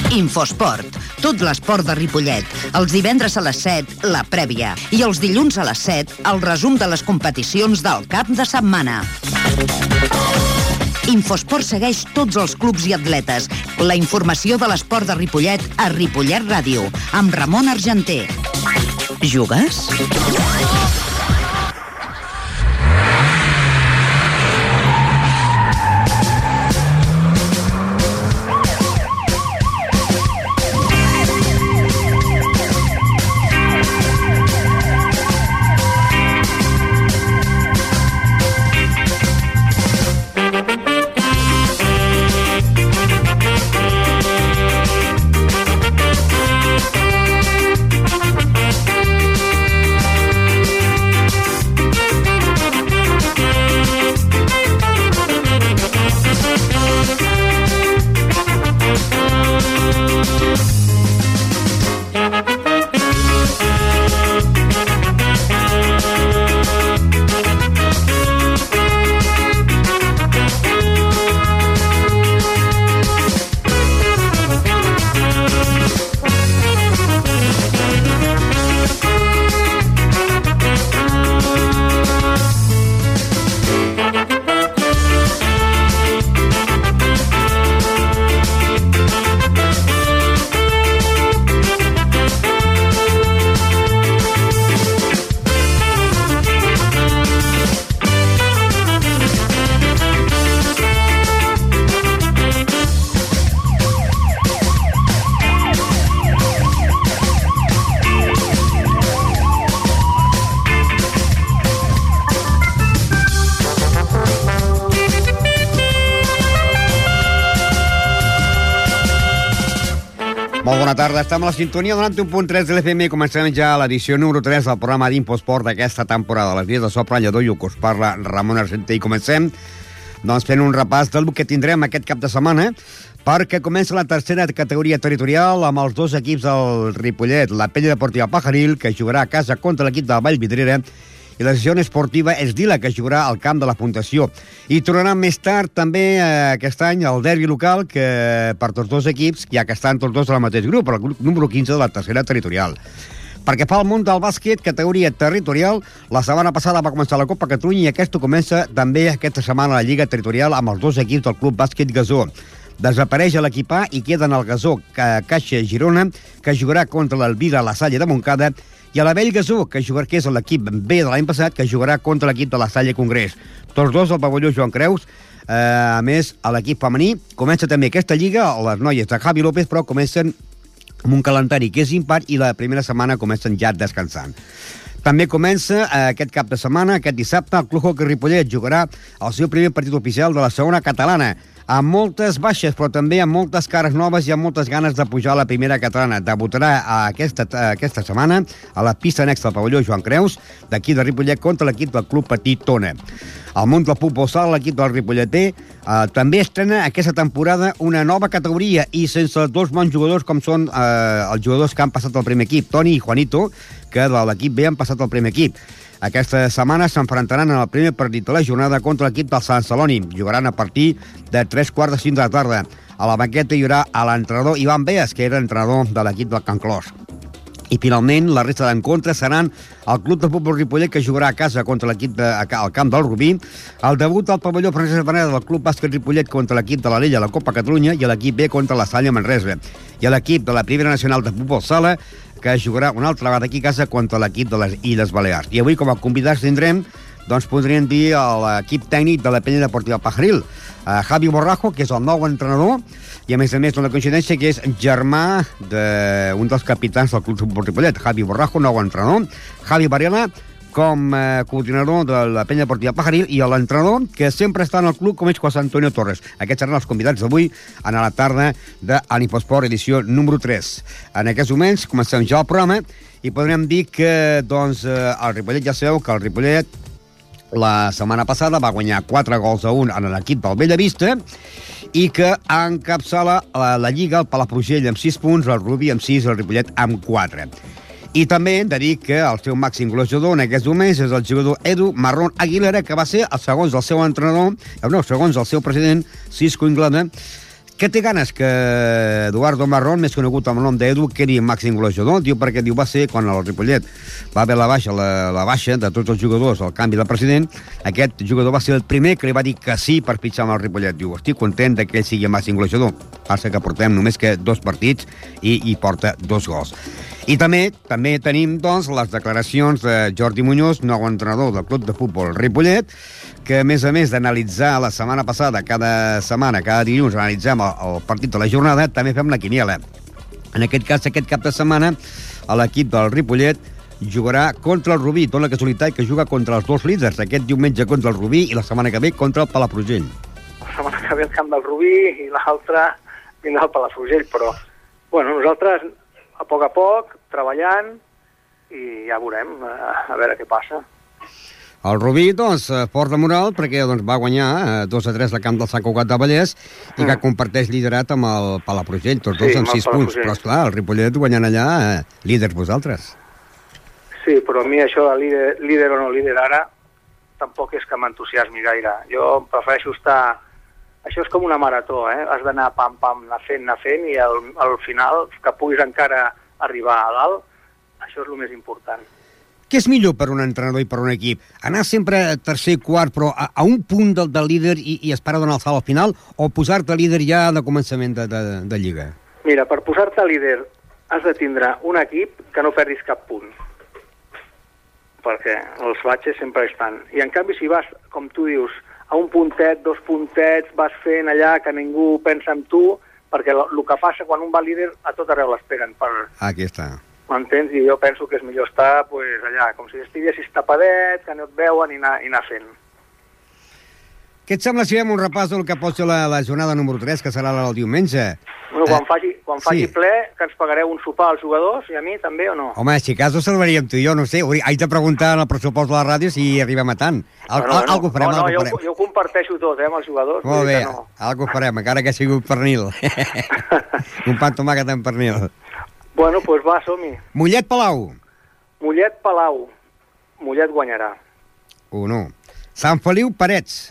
Infosport. Tot l'esport de Ripollet. Els divendres a les 7, la prèvia. I els dilluns a les 7, el resum de les competicions del cap de setmana. Infosport segueix tots els clubs i atletes. La informació de l'esport de Ripollet a Ripollet Ràdio, amb Ramon Argenter. Jugues? Molt bona tarda, estem a la sintonia 91.3 de l'FM i comencem ja l'edició número 3 del programa d'Infosport d'aquesta temporada. A les vies de so Lledó i us parla Ramon Argenter i comencem fent un repàs del que tindrem aquest cap de setmana perquè comença la tercera categoria territorial amb els dos equips del Ripollet, la Penya Deportiva Pajaril, que jugarà a casa contra l'equip de Vallvidrera, i la sessió esportiva Esdila, que jugarà al camp de la Fundació. I tornarà més tard també aquest any el derbi local que per tots dos equips, ja que estan tots dos al mateix grup, el grup número 15 de la tercera territorial. Perquè fa el món del bàsquet, categoria territorial, la setmana passada va començar la Copa Catalunya i aquesta comença també aquesta setmana la Lliga Territorial amb els dos equips del Club Bàsquet Gasó. Desapareix l'equip A i queda en el Gasó Caixa Girona, que jugarà contra l'Elvira La Salle de Montcada, i a la Vell Gasó, que és l'equip B de l'any passat, que jugarà contra l'equip de la Salle Congrés. Tots dos al pavelló Joan Creus. A més, a l'equip femení comença també aquesta lliga, les noies de Javi López, però comencen amb un calendari que és impar i la primera setmana comencen ja descansant. També comença aquest cap de setmana, aquest dissabte, el Club Hockey Ripollet jugarà el seu primer partit oficial de la segona catalana, amb moltes baixes, però també amb moltes cares noves i amb moltes ganes de pujar a la primera catalana. Debutarà aquesta setmana a la pista anexa del pavelló Joan Creus, d'aquí de Ripollet, contra l'equip del Club Petit Tona. Al món del futbol sala, l'equip del Ripolleter també estrena aquesta temporada una nova categoria i sense dos bons jugadors com són els jugadors que han passat al primer equip, Toni i Juanito, que de l'equip B han passat al primer equip. Aquesta setmana s'enfrontaran en el primer partit de la jornada contra l'equip del Sant Celoni. Jugaran a partir de 3:45 de la tarda. A la banqueta hi haurà l'entrenador Ivan Beas, que era entrenador de l'equip del Can Clos. I finalment, la resta d'encontres seran el Club de Futbol Ripollet, que jugarà a casa contra l'equip al camp del Rubí, el debut al pavelló Francesc Beneda del Club Bàsquet Ripollet contra l'equip de l'Alella a la Copa Catalunya i l'equip B contra la Salle Manresa. I l'equip de la Primera Nacional de Futbol Sala, que jugarà una altra vegada aquí a casa contra l'equip de les Illes Balears. I avui, com a convidats, tindrem, podríem dir, l'equip tècnic de la Penya Deportiva Pajaril, Javi Borrajo, que és el nou entrenador, i a més una coincidència que és germà d'un dels capitans del Club de Futbol Ripollet, Javi Borrajo, nou entrenador, Javi Varela, com a coordinador de la Penya Deportiva Pajaril, i l'entrenador que sempre està en el club, com és José Antonio Torres. Aquests seran els convidats d'avui a la tarda de l'Infosport, edició número 3. En aquests moments comencem ja el programa i podríem dir que el Ripollet, ja sabeu que el Ripollet la setmana passada va guanyar 4-1 en l'equip del Bellavista i que encapçala la Lliga el Palafrugell amb 6 punts, el Rubí amb 6 i el Ripollet amb 4. I també hem de dir que el seu màxim golejador en aquests moments és el jugador Edu Marrón Aguilera, que va ser, segons el seu entrenador, segons el seu president, Cisco Inglada, Què té ganes que Eduardo Marrón, més conegut amb el nom d'Edu, quedi màxim golejador? Diu perquè va ser quan el Ripollet va haver la baixa de tots els jugadors, el canvi de president, aquest jugador va ser el primer que li va dir que sí per pitjar amb el Ripollet. Diu, estic content que ell sigui màxim golejador. Passa que portem només que 2 partits i porta 2 gols. I també tenim, doncs, les declaracions de Jordi Muñoz, nou entrenador del Club de Futbol Ripollet, que, a més d'analitzar la setmana passada, cada setmana, cada dilluns, analitzem el partit de la jornada, també fem la quiniela. En aquest cas, aquest cap de setmana, l'equip del Ripollet jugarà contra el Rubí. Dóna la casualitat que juga contra els 2 líders. Aquest diumenge contra el Rubí i la setmana que ve contra el Palafrugell. La setmana que ve el camp del Rubí i l'altra vindrà al Palafrugell, però nosaltres a poc, treballant, i ja veurem, a veure què passa. El Rubí, doncs, fort de moral, perquè va guanyar 2-3 al camp del Sant Cugat de Vallès i que comparteix liderat amb el Palafrugell, tots dos amb 6 punts. Però, esclar, el Ripollet guanyant allà, líders vosaltres. Sí, però a mi això de líder o no líder ara tampoc és que m'entusiasmi gaire. Jo prefereixo estar... Això és com una marató, Has d'anar pam-pam, anar fent, i al final, que puguis encara arribar a dalt, això és el més important. Què és millor per un entrenador i per un equip? Anar sempre tercer i quart, però a un punt del líder i esperar donar el salt al final, o posar-te líder ja de començament de Lliga? Mira, per posar-te líder has de tindre un equip que no perdis cap punt, perquè els batxes sempre estan. I en canvi, si vas, com tu dius, a un puntet, 2 puntets, vas fent allà que ningú pensa en tu, perquè el que passa quan un va líder a tot arreu l'esperen. Aquí està. M'entens? I jo penso que és millor estar allà, com si estiguessis tapadet, que no et veuen i anar fent. Què et sembla si fem un repàs del que pot ser la jornada número 3, que serà el diumenge? Quan faci ple, que ens pagareu un sopar als jugadors, i a mi també o no? Home, si cas ho salvaríem tu i jo, no sé. Haig de preguntar en el pressupost de la ràdio si arribem a tant. Algo farem, algo farem. Jo ho comparteixo tot, amb els jugadors. Molt bé, algo farem, encara que sigui un pernil. Un pa amb tomàquet amb pernil. Bueno, doncs va, som-hi. Mollet-Palau. Mollet-Palau. Mollet guanyarà. 1-1. Sant Feliu-Parets.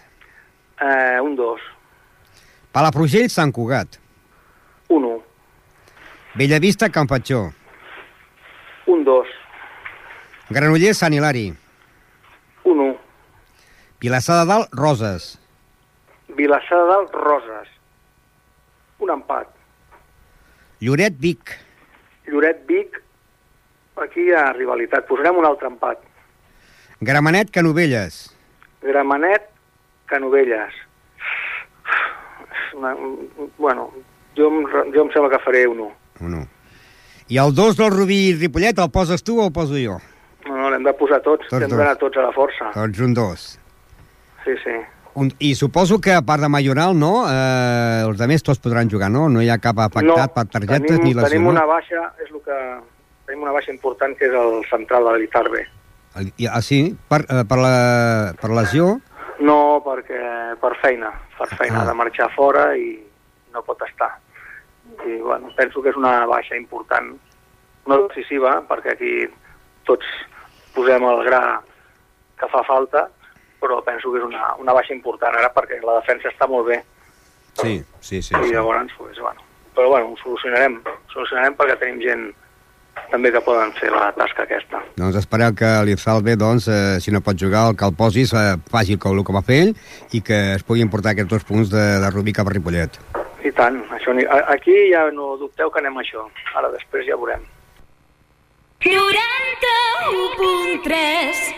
1-2. Palafrugell-Sant Cugat. 1-1. Bellavista-Can Fatjó. 1-2. Granollers-Sant Hilari. 1-1. Vilassar de Dalt, Roses. Vilassar de Dalt, Roses. Un empat. Lloret-Vic. Lloret-Vic, aquí hi ha rivalitat. Posarem un altre empat. Gramenet-Canovelles. Gramenet-Canovelles. Jo em sembla que faré 1-1. 1-1. I el 2 del Rubí i Ripollet, el poses tu o el poso jo? No, l'hem de posar tots. Hem d'anar tots a la força. Tots un 2. Sí. I suposo que, a part de Mayoral, no? Els altres tots podran jugar, no? No hi ha cap afectat per targetes ni lesió. Tenim una baixa, tenim una baixa important, que és el central de l'Itarbe. Ah, sí? Per lesió? No, perquè per feina de marxar fora i no pot estar. I, penso que és una baixa important, no decisiva, perquè aquí tots posem el gra que fa falta, però penso que és una baixa important ara, perquè la defensa està molt bé. Sí. I llavors, però ho solucionarem perquè tenim gent també que poden fer la tasca aquesta. Doncs espereu que l'Irsalve, si no pot jugar, el que el posis faci el que va fer ell i que es puguin portar aquests 2 punts de Rubí cap a Ripollet. I tant. Aquí ja no dubteu que anem a això. Ara després ja veurem. 91.3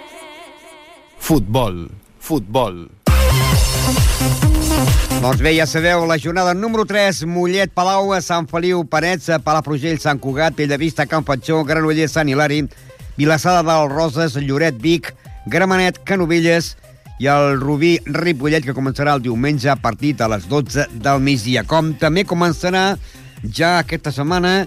Futbol. Doncs bé, ja sabeu, la jornada número 3, Mollet-Palau, Sant Feliu-Parets, Palafrugell-Sant Cugat, Bellavista, Can Fatjó, Granollers-Sant Hilari, Vilassar de Dalt, Roses, Lloret-Vic, Gramenet-Canovelles i el Rubí-Ripollet, que començarà el diumenge a partir de les 12 del migdia. Com també començarà ja aquesta setmana,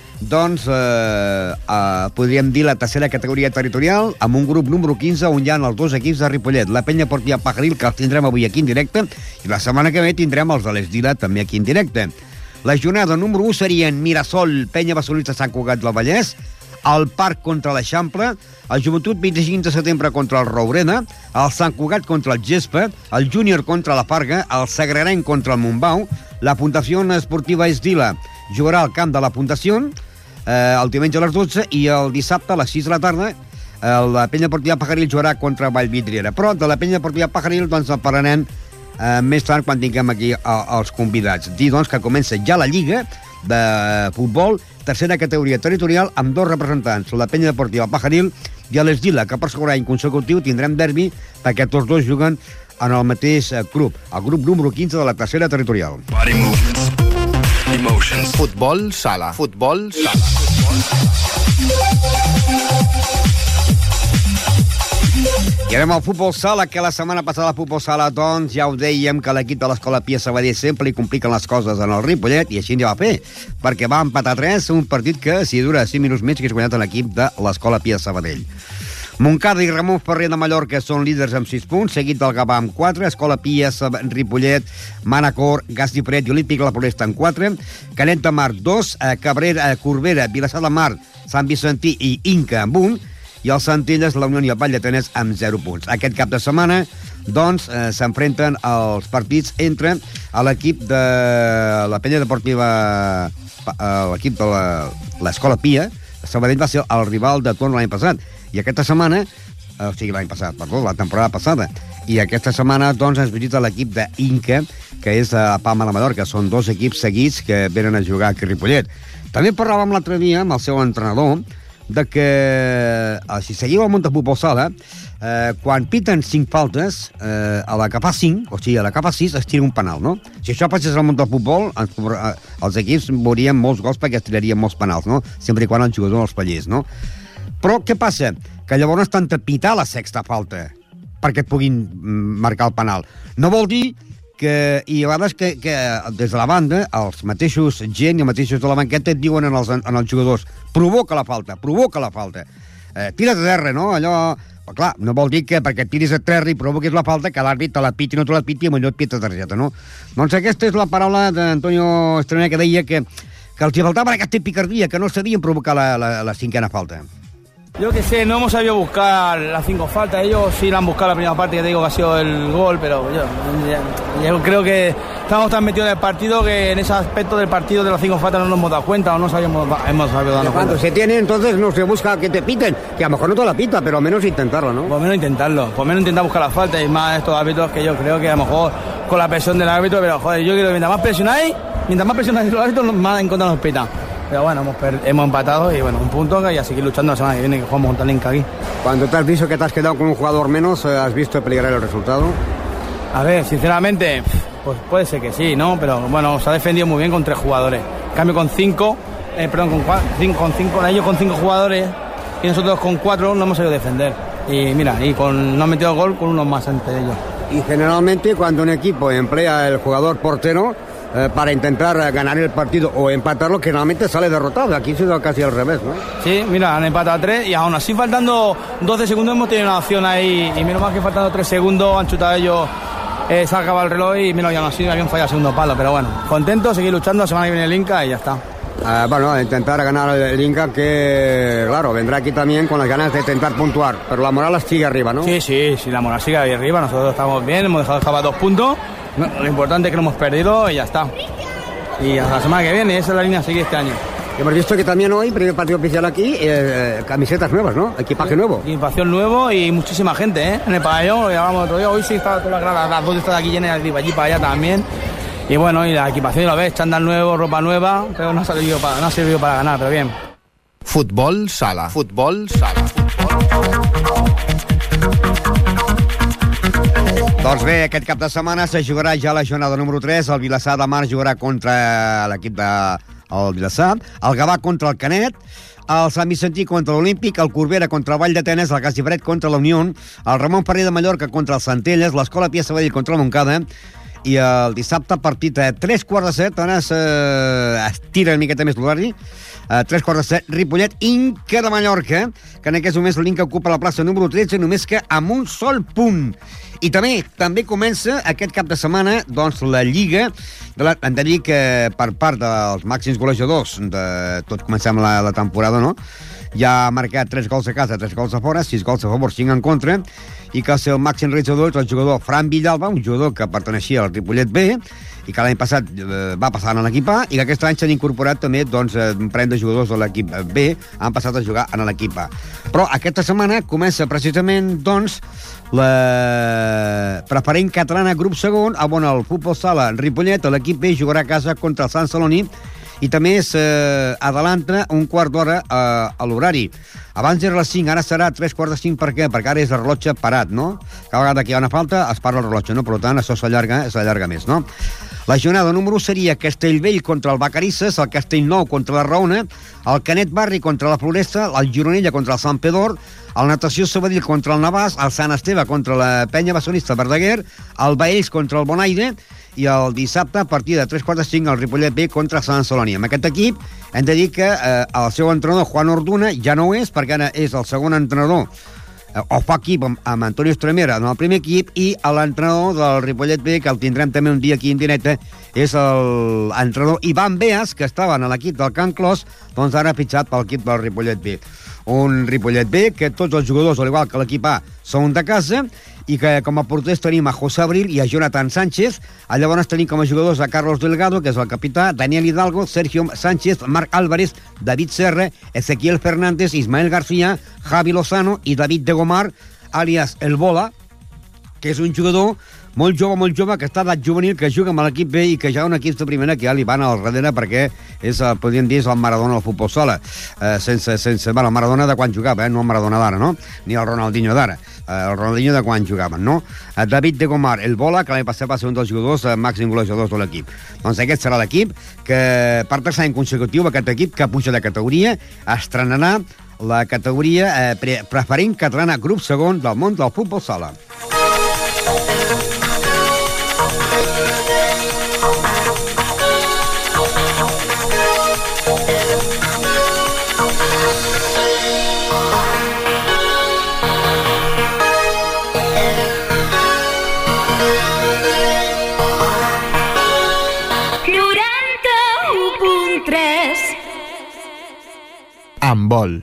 podríem dir la tercera categoria territorial, amb un grup número 15 on hi ha els 2 equips de Ripollet, la Penya Portia Pajaril, que els tindrem avui aquí en directe, i la setmana que ve tindrem els de l'Esdila també aquí en directe. La jornada número 1 serien Mirasol, Penya Bassolista Sant Cugat del Vallès, el Parc contra l'Eixample, el Joventut 25 de setembre contra el Roureda, el Sant Cugat contra el Gespa, el Júnior contra la Farga, el Sagrarenc contra el Montbau, la Fundació Esportiva Esdila jugarà al camp de la Fundació el diumenge a les 12 i el dissabte a les 6 de la tarda la Penya Deportiva Pajaril jugarà contra Vallvidriera. Però de la Penya Deportiva Pajaril doncs en parlarem més tard quan tinguem aquí els convidats. Dir doncs que comença ja la Lliga de futbol, tercera categoria territorial, amb 2 representants, la Penya Deportiva Pajaril i l'Esdila, que per segon any consecutiu tindrem derbi perquè tots dos juguen en el mateix grup, el grup número 15 de la tercera territorial. Body movements, emotions. Futbol sala. Futbol sala. I anem al futbol sala, que la setmana passada al futbol sala, doncs, ja ho dèiem, que l'equip de l'Escola Pia Sabadell sempre li compliquen les coses en el Ripollet, i així ja va fer, perquè va empatar 3, un partit que, si dura 5 minuts més, que és guanyat l'equip de l'Escola Pia Sabadell. Montcada i Ramon Ferrer de Mallorca són líders amb 6 punts, seguit del Gavà amb 4, Escola Pia, Ripollet, Manacor, Gas d'Ifret i Olímpic La Floresta amb 4, Canet de Mar 2, Cabrera, Corbera, Vilassar de Mar, Sant Vicentí i Inca amb 1, i els Centelles, la Unió i el Vall de Tenes amb 0 punts. Aquest cap de setmana, doncs, s'enfrenten els partits entre l'equip de la Penya Deportiva, l'equip de l'Escola Pia. Sabadell va ser el rival de torn l'any passat, i aquesta setmana, la temporada passada, i aquesta setmana, doncs, ens visita l'equip d'Inca, que és a Palma de Mallorca. Són 2 equips seguits que venen a jugar aquí a Ripollet. També parlàvem l'altre dia amb el seu entrenador de que, si seguiu el món de futbol sala, quan piten 5 faltes, a la que fa 5, o sigui, a la que fa 6, es tira un penal, no? Si això passés al món del futbol, els equips veurien molts gols perquè es tirarien molts penals, no? Sempre i quan el jugador no els fallés, no? Però què passa? Que llavors t'han de pitar la 6ª falta perquè et puguin marcar el penal. No vol dir que, i a vegades que des de la banda els mateixos gent i els mateixos de la banqueta et diuen als jugadors: provoca la falta, tira't a terra, no? Allò, però clar, no vol dir que perquè tiris a terra i provoquis la falta que l'àrbit te la piti, no te la piti, i millor et pita targeta, no? Doncs aquesta és la paraula d'Antonio Estrener, que deia que els faltava aquesta picardia, que no sabien provocar la 5ª falta. Yo que sé, no hemos sabido buscar las 5 faltas. Ellos sí la han buscado la primera parte, que te digo que ha sido el gol, pero yo creo que estamos tan metidos en el partido que en ese aspecto del partido de las 5 faltas no nos hemos dado cuenta o no hemos sabido darnos cuenta. Cuando se tiene, entonces no se busca que te piten, que a lo mejor no te la pita, pero al menos intentarlo, ¿no? Por menos intentar buscar las faltas, y más estos árbitros que yo creo que a lo mejor con la presión del árbitro, pero joder, yo creo que mientras más presionáis los árbitros, más en contra nos pitan. Pero bueno, hemos empatado y bueno, un punto, y a seguir luchando la semana que viene, que jugamos contra el Inca aquí. Cuando te has visto que te has quedado con un jugador menos, ¿has visto peligrar el resultado? A ver, sinceramente, pues puede ser que sí, ¿no? Pero bueno, se ha defendido muy bien con 3 jugadores. En cambio con 5, ellos con 5 jugadores y nosotros con 4 no hemos sabido defender. Y mira, no han metido gol con unos más ante ellos. Y generalmente cuando un equipo emplea el jugador portero para intentar ganar el partido o empatarlo, que normalmente sale derrotado. Aquí ha sido casi al revés, ¿no? Sí, mira, han empatado 3 y aún así faltando 12 segundos hemos tenido una opción ahí, y menos mal que faltando 3 segundos han chutado ellos, se ha acabado el reloj y menos, y aún así habían fallado el segundo palo, pero bueno, contento, seguir luchando, la semana que viene el Inca y ya está. Bueno, intentar ganar el Inca, que claro, vendrá aquí también con las ganas de intentar puntuar, pero la moral sigue arriba, ¿no? Sí, la moral sigue ahí arriba, nosotros estamos bien, hemos dejado escapar 2 puntos. No, lo importante es que no hemos perdido y ya está. Y hasta la semana que viene, esa es la línea a seguir este año. Hemos visto que también hoy, primer partido oficial aquí, camisetas nuevas, ¿no? Equipaje nuevo. Equipación nuevo y muchísima gente, en el pabellón, lo llevamos otro día. Hoy sí estaba toda la grada, las 2 están aquí llenas, de allí para allá también. Y bueno, y la equipación, lo ves, chándal nuevo, ropa nueva, pero no ha servido para ganar, pero bien. Futbol sala. Doncs bé, aquest cap de setmana se jugarà ja la jornada número 3. El Vilassar de Mar jugarà contra l'equip del Vilassar, el Gavà contra el Canet, el Sant Vicentí contra l'Olímpic, el Corbera contra el Vall de Tenes, el Gas d'Ifret contra la Unió, el Ramon Ferrer de Mallorca contra el Centelles, l'Escola Pia Sabadell contra la Montcada, i el dissabte partit a 3:15, ara es tira una miqueta més l'horari, a 3:15, Ripollet, Inca de Mallorca, que en aquests moments l'Inca ocupa la plaça número 13, només que amb un sol punt. I també comença aquest cap de setmana doncs, la Lliga. Hem de dir que per part dels màxims golejadors de tot comencem la temporada, no? ja ha marcat 3 gols a casa, 3 gols a fora, 6 gols a favor, 5 en contra, i que el seu màxim realitzador és el jugador Fran Villalba, un jugador que perteneixia al Ripollet B, i que l'any passat va passar a l'equip A, i que aquest any s'han incorporat també doncs, un parell de jugadors de l'equip B, han passat a jugar en l'equip A. Però aquesta setmana comença precisament doncs, la preferent catalana grup segon, on el futbol sala Ripollet, l'equip B, jugarà a casa contra el Sant Celoni, i també s'adalanta un quart d'hora a l'horari. Abans era les 5, ara serà 3:45. Per què? Perquè ara és el rellotge parat, no? Cada vegada que hi ha una falta es para el rellotge, no? Per tant, això s'allarga més, no? La jornada número 1 seria Castellvell contra el Vacarisses, el Castellnou contra la Raona, el Canet Barri contra la Floresta, el Gironella contra el Sant Pedor, el Natació Sabadell contra el Navàs, el Sant Esteve contra la Penya Basonista Verdaguer, el Baells contra el Bonaire, i el dissabte, a partir de 3:45, el Ripollet B contra Sant Celoni. Amb aquest equip hem de dir que el seu entrenador, Juan Orduna, ja no ho és, perquè ara és el segon entrenador, o fa equip amb Antonio Estremera en el primer equip, i l'entrenador del Ripollet B, que el tindrem també un dia aquí en directe, és l'entrenador Ivan Beas, que estava en l'equip del Can Clos, doncs ara ha pitjat pel equip del Ripollet B. Un Ripollet B que tots els jugadors, al igual que l'equip A, són de casa, i que com a porters tenim a José Abril i a Jonathan Sánchez. Llavors tenim com a jugadors a Carlos Delgado, que és el capità, Daniel Hidalgo, Sergio Sánchez, Marc Álvarez, David Serra, Ezequiel Fernández, Ismael García, Javi Lozano i David de Gomar, àlies El Bola, que és un jugador molt jove, que està d'edat juvenil, que juga amb l'equip B i que ja un equip de primera que ja li van al darrere perquè és, podríem dir, és el Maradona del futbol sala. El Maradona de quan jugava, no el Maradona d'ara, no? Ni el Ronaldinho d'ara. El Ronaldinho de quan jugaven, no? David de Gomar, El Bola, que l'any passat va ser un dels jugadors màxim golejadors de l'equip. Doncs aquest serà l'equip que, per tercer any consecutiu, aquest equip que puja de categoria, estrenarà la categoria preferent catalana grup segon del món del futbol sala. Handbol.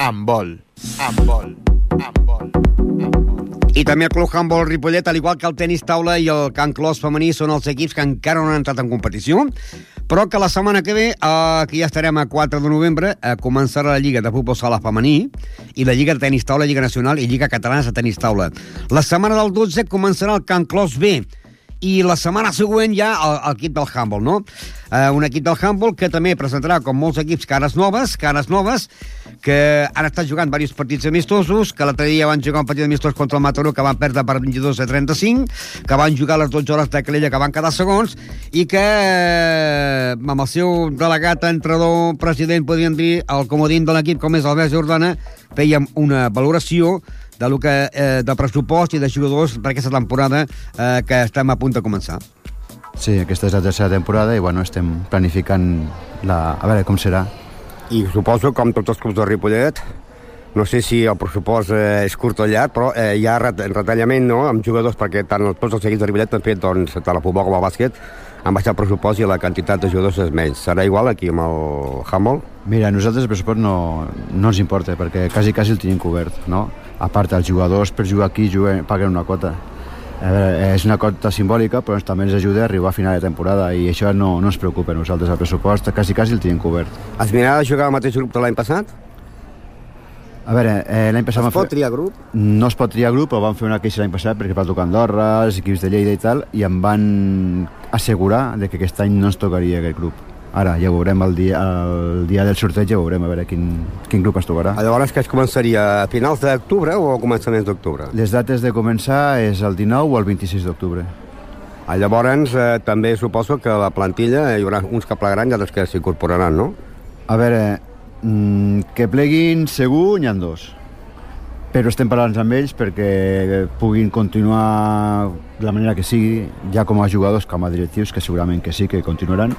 I també el Club Handbol Ripollet, al igual que el tenis taula i el Can Clos femení, són els equips que encara no han entrat en competició, però que la setmana que ve, que ja estarem a 4 de novembre, començarà la Lliga de Futbol Sala femení i la Lliga de Tenis Taula, Lliga Nacional i Lliga Catalana de Tenis Taula. La setmana del 12 començarà el Can Clos B, i la setmana següent ja l'equip del handball, no? Un equip del handball que també presentarà, com molts equips, cares noves, que han estat jugant diversos partits amistosos, que l'altre dia van jugar un partit amistós contra el Mataró, que van perdre per 22-35, que van jugar les 12 hores de Calella, que van quedar segons, i que amb el seu delegat, entrenador, president, podríem dir, el comodín de l'equip, com és Albert Jordana, fèiem una valoració de pressupost i de jugadors per aquesta temporada que estem a punt de començar. Sí, aquesta és la tercera temporada i bueno, estem planificant a veure com serà. I suposo, com tots els clubs de Ripollet, no sé si el pressupost és curt o llarg, però hi ha retallament, no?, amb jugadors, perquè tots els equips de Ripollet han fet, doncs, tant el futbol com el bàsquet, han baixat el pressupost i la quantitat de jugadors és menys. Serà igual aquí amb el handball? Mira, a nosaltres el pressupost no ens importa, perquè quasi el tenim cobert, no? A part, els jugadors per jugar aquí paguen una quota. És una quota simbòlica, però també ens ajuda a arribar a final de temporada i això no ens preocupa a nosaltres. El pressupost quasi el tenim cobert. Has mirat de jugar al mateix grup de l'any passat? A veure, l'any passat... Es pot triar grup? No es pot triar grup, però vam fer una queixa l'any passat perquè va tocar Andorra, els equips de Lleida i tal, i em van assegurar que aquest any no ens tocaria aquest grup. Ara, ja ho veurem el dia del sorteig, ja ho veurem, a veure quin grup es tocarà. Llavors, que es començaria a finals d'octubre o a començaments d'octubre? Les dates de començar és el 19 o el 26 d'octubre. Llavors, també suposo que a la plantilla hi haurà uns que plegaran i altres que s'incorporaran, no? A veure, que pleguin segur n'hi ha dos, però estem parlant amb ells perquè puguin continuar de la manera que sigui, ja com a jugadors com a directius, que segurament que sí, que continuaran,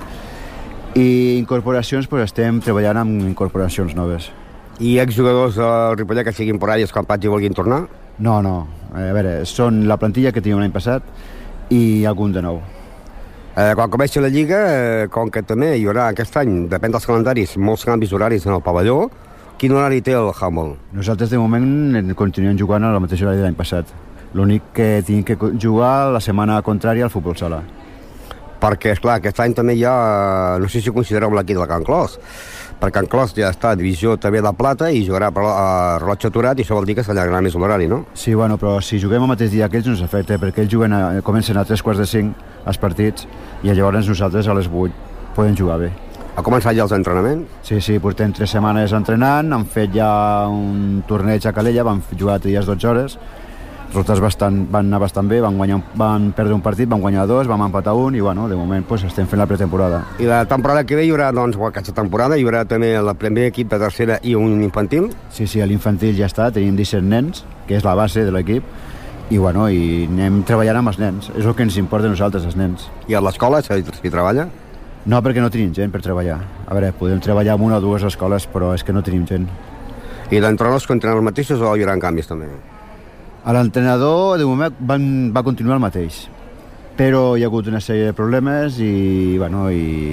i incorporacions, doncs estem treballant amb incorporacions noves. I exjugadors del Ripollet que siguin por ahí escampats i vulguin tornar? No, a veure, són la plantilla que teníem l'any passat i algun de nou. Quan comenci la Lliga, com que també hi haurà aquest any, depèn dels calendaris, molts canvis horaris en el pavelló, Quin horari té el handball? Nosaltres, de moment, continuem jugant a la mateixa horari de l'any passat. L'únic que tinc que jugar la setmana contrària al futbol sala. Perquè, esclar, aquest any també hi ha, no sé si considereu l'equip de Can Clos, perquè Can Clos ja està a divisió també de plata i jugarà a rellotge aturat i això vol dir que s'allargarà més l'horari, no? Sí, bueno, però si juguem el mateix dia que ells no ens afecta, perquè ells comencen a 3:45 els partits i llavors nosaltres a les 8 podem jugar bé. Ha començat ja els entrenaments? Sí, portem 3 setmanes entrenant, han fet ja un torneig a Calella, van jugar 3 dies 12 hores, els resultats van anar bastant bé, van perdre un partit, van guanyar 2, vam empatar 1 i bueno, de moment pues, estem fent la pretemporada. I la temporada que ve hi haurà, doncs, aquesta temporada hi haurà també el primer equip de tercera i un infantil? Sí, a l'infantil ja està, tenim 17 nens, que és la base de l'equip, i bueno, i anem treballant amb els nens, és el que ens importa a nosaltres, els nens. I a l'escola s'hi treballa? No, perquè no tenim gent per treballar. A veure, podem treballar amb una o dues escoles, però és que no tenim gent. I d'entrenadors continuen els mateixos o hi haurà canvis també? L'entrenador, de moment, va continuar el mateix, però hi ha hagut una sèrie de problemes i, bueno,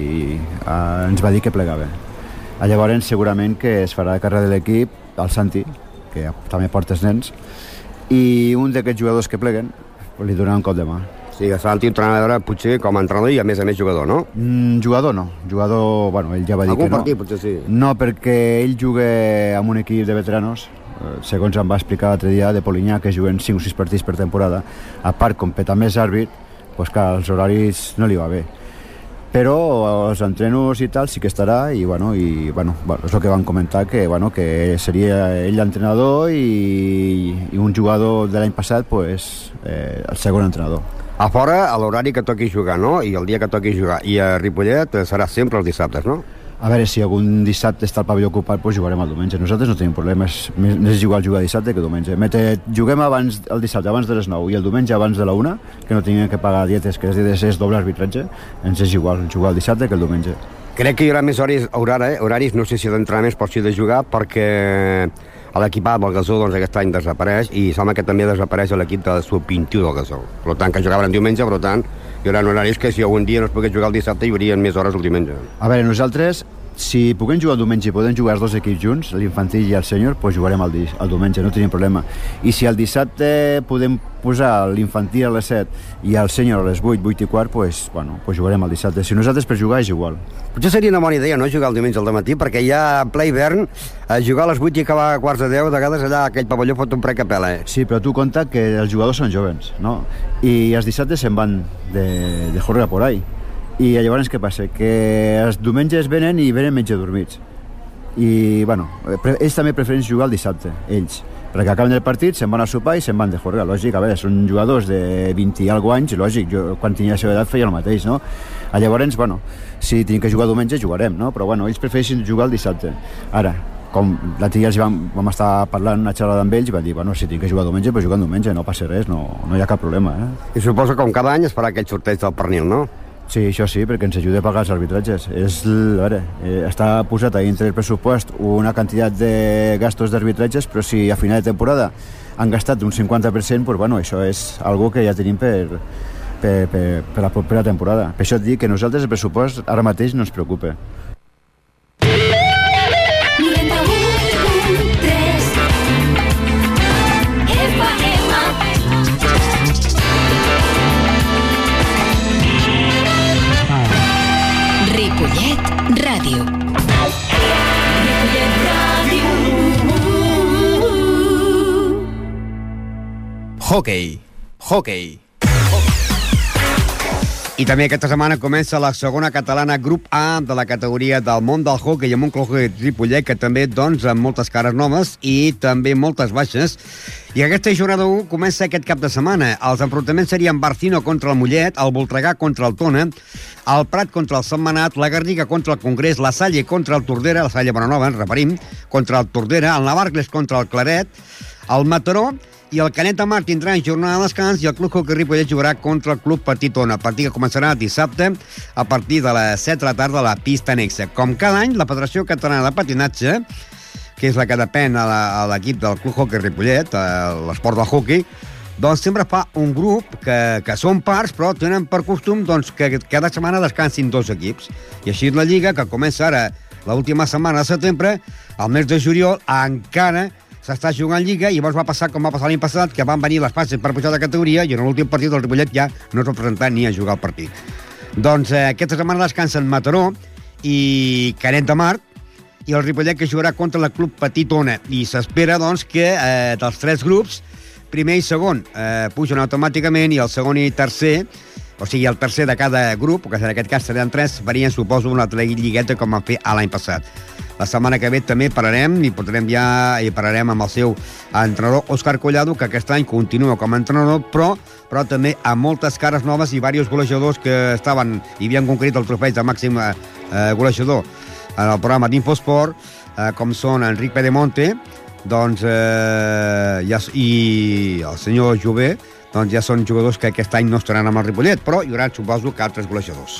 ens va dir que plegava. Llavors, segurament que es farà càrrec de l'equip el Santi, que també porta els nens, i un d'aquests jugadors que pleguen li donarà un cop de mà. Sí, el Santi entrenador potser com a entrenador i a més jugador, no? Jugador no. Jugador, bueno, ell ja va dir que no. Algun partit potser sí? No, perquè ell juga amb un equip de veteranos, segons em va explicar l'altre dia de Polinyà, que juguen 5 o 6 partits per temporada. A part, com que també és àrbit, doncs clar, els horaris no li va bé. Però els entrenos i tal sí que estarà i bueno, és el que van comentar, que seria ell l'entrenador i un jugador de l'any passat pues, el segon entrenador. A fora, a l'horari que toqui jugar, no? I el dia que toqui jugar. I a Ripollet serà sempre els dissabtes, no? A veure, si algun dissabte està el pavelló ocupat, doncs jugarem el diumenge. Nosaltres no tenim problemes. És igual jugar dissabte que diumenge. Juguem el dissabte abans de les 9 i el diumenge abans de la 1, que no tinguem que pagar dietes, que les dietes és doble arbitratge, ens és igual jugar el dissabte que el diumenge. Crec que hi haurà més horaris, no sé si d'entrenaments, però sí de jugar, perquè l'equip A del Gasó doncs, aquest any desapareix i sembla que també desapareix l'equip de sub-21 del Gasó. Per tant, que jugaven diumenge, per tant, hi haurà horaris que si algun dia no es pogués jugar el dissabte hi haurien més hores el diumenge. A veure, nosaltres, si puguem jugar el diumenge i podem jugar els dos equips junts, l'infantil i el sènior, doncs jugarem el diumenge, no tenim problema. I si el dissabte podem posar l'infantil a les 7 i el sènior a les 8, 8 i quart, doncs jugarem el dissabte. Si nosaltres per jugar és igual. Potser seria una bona idea, no?, jugar el diumenge al matí, perquè ja en ple hivern, jugar a les 8 i acabar a quarts de 10, de vegades allà aquell pavelló fot un prec a pela, Sí, però tu compta que els jugadors són joves, no? I els dissabtes se'n van de jornada por ahí. I llavors què passa? Que els diumenges venen i venen menys adormits. I, ells també prefereixen jugar el dissabte, ells. Perquè acaben el partit, se'n van a sopar i se'n van de jornada. Lògic, a veure, són jugadors de 20 i alguna anys, lògic, jo quan tenia la seva edat feia el mateix, no? Llavors, si tenim que jugar diumenge, jugarem, no? Però, ells prefereixen jugar el dissabte. Ara, com l'altre dia vam estar parlant una xerrada amb ells i van dir, si tinc que jugar diumenge, però jugar diumenge, no passa res, no hi ha cap problema, I suposo que com cada any es farà aquest sorteig del pernil, no? Sí, això sí, perquè ens ajuda a pagar els arbitratges. Està posat a dintre del pressupost una quantitat de gastos d'arbitratges, però si a final de temporada han gastat un 50%, doncs, això és algo que ja tenim per la propera temporada. Per això et dic que nosaltres el pressupost ara mateix no ens preocupa. Ripollet Ràdio. Ripollet Ràdio. Hockey. I també aquesta setmana comença la segona catalana grup A de la categoria del món del hockey amb un club de Ripollet que també, amb moltes cares noves i també moltes baixes. I aquesta jornada 1 comença aquest cap de setmana. Els enfrontaments serien Barcino contra el Mollet, el Voltregà contra el Tona, el Prat contra el Sentmenat, la Garriga contra el Congrés, la Salle contra el Tordera, la Salle Bonanova, ens referim, contra el Tordera, el Navarcles contra el Claret, el Mataró, i el Canet de Mar tindrà jornada de descans i el Club Hockey Ripollet jugarà contra el Club Petit Ona. Partit que començarà dissabte a partir de les 7 de la tarda a la pista anexa. Com cada any, la Federació Catalana de Patinatge, que és la que depèn a l'equip del Club Hockey Ripollet, l'esport del hockey, doncs sempre fa un grup que són parts, però tenen per costum que cada setmana descansin 2 equips. I així la Lliga, que comença ara l'última setmana de setembre, al mes de juliol encara s'està jugant Lliga, i llavors va passar com va passar l'any passat, que van venir les fases per pujar de categoria i en l'últim partit el Ripollet ja no es va presentar ni a jugar el partit. Doncs aquesta setmana descansen Mataró i Canet de Mar, i el Ripollet que jugarà contra el Club Petit Ona, i s'espera doncs que dels 3 grups, primer i segon pugen automàticament, i el segon i tercer, o sigui, el tercer de cada grup, que en aquest cas seran 3, farien, suposo, una altra lligueta com van fer l'any passat. La setmana que ve també parlarem amb el seu entrenador, Òscar Collado, que aquest any continua com a entrenador, però també amb moltes cares noves i diversos golejadors que estaven i havien conquerit el trofeig de màxim golejador en el programa d'Infosport, com són Enric Pedemonte, doncs, i el senyor Jové, doncs ja són jugadors que aquest any no estaran amb el Ripollet, però hi haurà, suposo, que altres golejadors.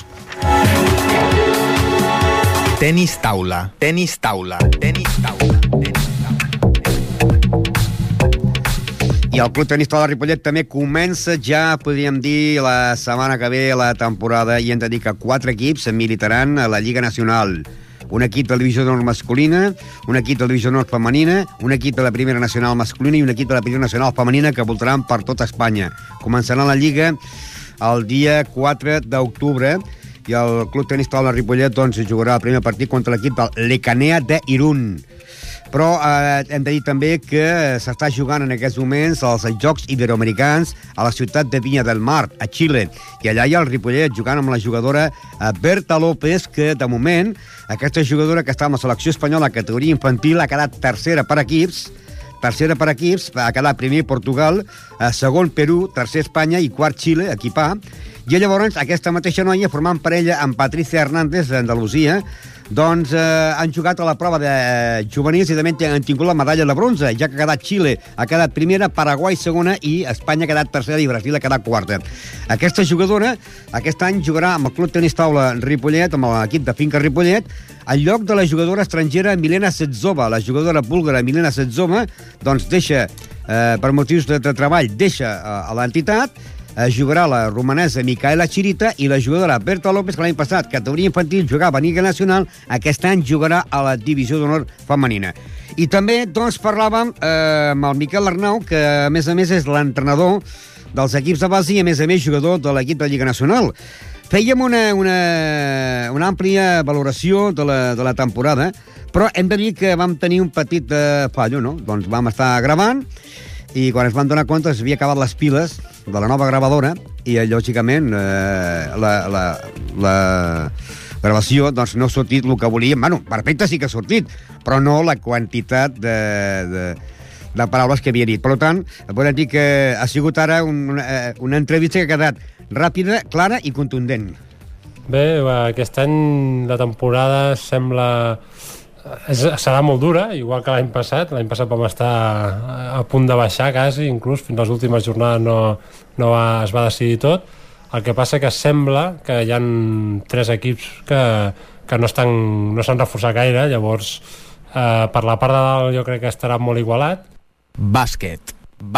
Tenis taula, tenis taula, tenis taula, tenis taula. I el Club Tenis Taula Ripollet també comença ja, podríem dir, la setmana que ve la temporada, i hem de dir que 4 equips militaran a la Lliga Nacional. Un equip de la Divisió d'Honor masculina, un equip de la Divisió d'Honor femenina, un equip de la Primera Nacional masculina i un equip de la Primera Nacional femenina que voltaran per tota Espanya. Començarà la Lliga el dia 4 d'octubre i el Club Tenis Taula Ripollet doncs, jugarà el primer partit contra l'equip del Lecanea d'Irún. Però hem de dir també que s'està jugant en aquests moments els Jocs Iberoamericans a la ciutat de Viña del Mar, a Xile. I allà hi ha el Ripollet jugant amb la jugadora Berta López, que de moment aquesta jugadora que està amb la selecció espanyola a categoria infantil ha quedat tercera per equips, ha quedat primer Portugal, segon Perú, tercer Espanya i quart Xile, equip A. I llavors aquesta mateixa noia, formant parella amb Patricia Hernández d'Andalusia, doncs han jugat a la prova de juvenils i també han tingut la medalla de bronze, ja que ha quedat Xile, ha quedat primera, Paraguai segona i Espanya ha quedat tercera i Brasil ha quedat quarta. Aquesta jugadora aquest any jugarà amb el Club Tenis Taula Ripollet, amb l'equip de Finca Ripollet, en lloc de la jugadora estrangera Milena Sedzova. La jugadora búlgara Milena Sedzova doncs deixa, per motius de treball, deixa a l'entitat. Jugarà la romanesa Micaela Chirita i la jugadora Berta López, que l'any passat, categoria infantil, jugava a Lliga Nacional, aquest any jugarà a la Divisió d'Honor femenina. I també doncs, parlàvem amb el Miquel Arnau, que a més és l'entrenador dels equips de base i a més jugador de l'equip de Lliga Nacional. Fèiem una àmplia valoració de la temporada, però hem de dir que vam tenir un petit fallo, no? Doncs vam estar gravant i quan ens vam donar compte s'havia acabat les piles de la nova gravadora i, lògicament, la gravació doncs, no ha sortit el que volíem. Bueno, perfecte sí que ha sortit, però no la quantitat de paraules que havia dit. Per tant, podem dir que ha sigut ara una entrevista que ha quedat ràpida, clara i contundent. Bé, aquest any la temporada serà molt dura, igual que l'any passat. L'any passat vam estar a punt de baixar quasi, inclús fins a les últimes jornades es va decidir tot. El que passa que sembla que hi ha 3 equips que no s'han reforçat gaire, llavors per la part de dalt jo crec que estarà molt igualat. Bàsquet.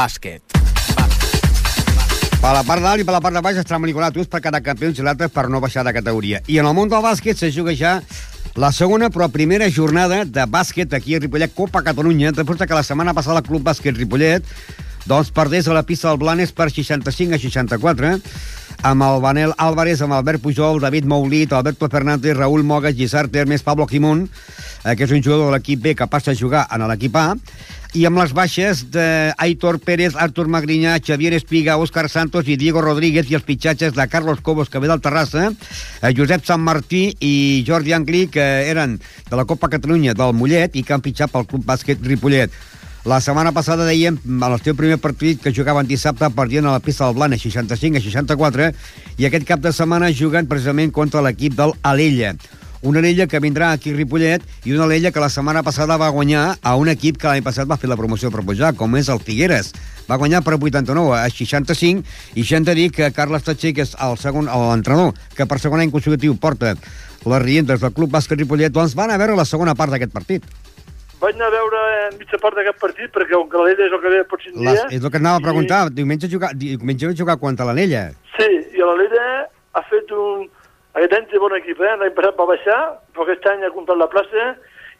Per la part de dalt i per la part de baix estarà molt igualat, uns per cada campions i l'altre per no baixar de categoria. I en el món del bàsquet se juga ja la segona però primera jornada de bàsquet aquí a Ripollet, Copa Catalunya, després que la setmana passada el Club Bàsquet Ripollet doncs perdés a la pista del Blanes per 65-64, amb el Manel Álvarez, amb Albert Pujol, David Moulit, Alberto Fernández, Raúl Mogas, Gisart Hermes, Pablo Jimón, que és un jugador de l'equip B capaç de jugar en l'equip A, i amb les baixes d'Aitor Pérez, Artur Magriñà, Xavier Espiga, Òscar Santos i Diego Rodríguez, i els fitxatges de Carlos Cobos, que ve del Terrassa, Josep Sant Martí i Jordi Angli, que eren de la Copa Catalunya del Mollet i que han fitxat pel Club Bàsquet Ripollet. La setmana passada dèiem, en el seu primer partit, que jugaven dissabte perdien a la pista del Blanes 65-64, i aquest cap de setmana juguen precisament contra l'equip del Alella. Una Alella que vindrà aquí a Ripollet i una Alella que la setmana passada va guanyar a un equip que l'any passat va fer la promoció per pujar, com és el Figueres. Va guanyar per 89-65 i ja hem de dir que Carles Tatxer, que és l'entrenador, que per segon any consecutiu porta les riendes del Club Bàsquet Ripollet, doncs van a veure la segona part d'aquest partit. Vaig anar a veure mitja part d'aquest partit, perquè com que l'Alella és el que ve per 5 dies... És el que anava a preguntar. Diumenge va jugar contra l'Alella. Sí, i l'Alella ha fet aquest any té bon equip, L'any passat va baixar, però aquest any ha comptat la plaça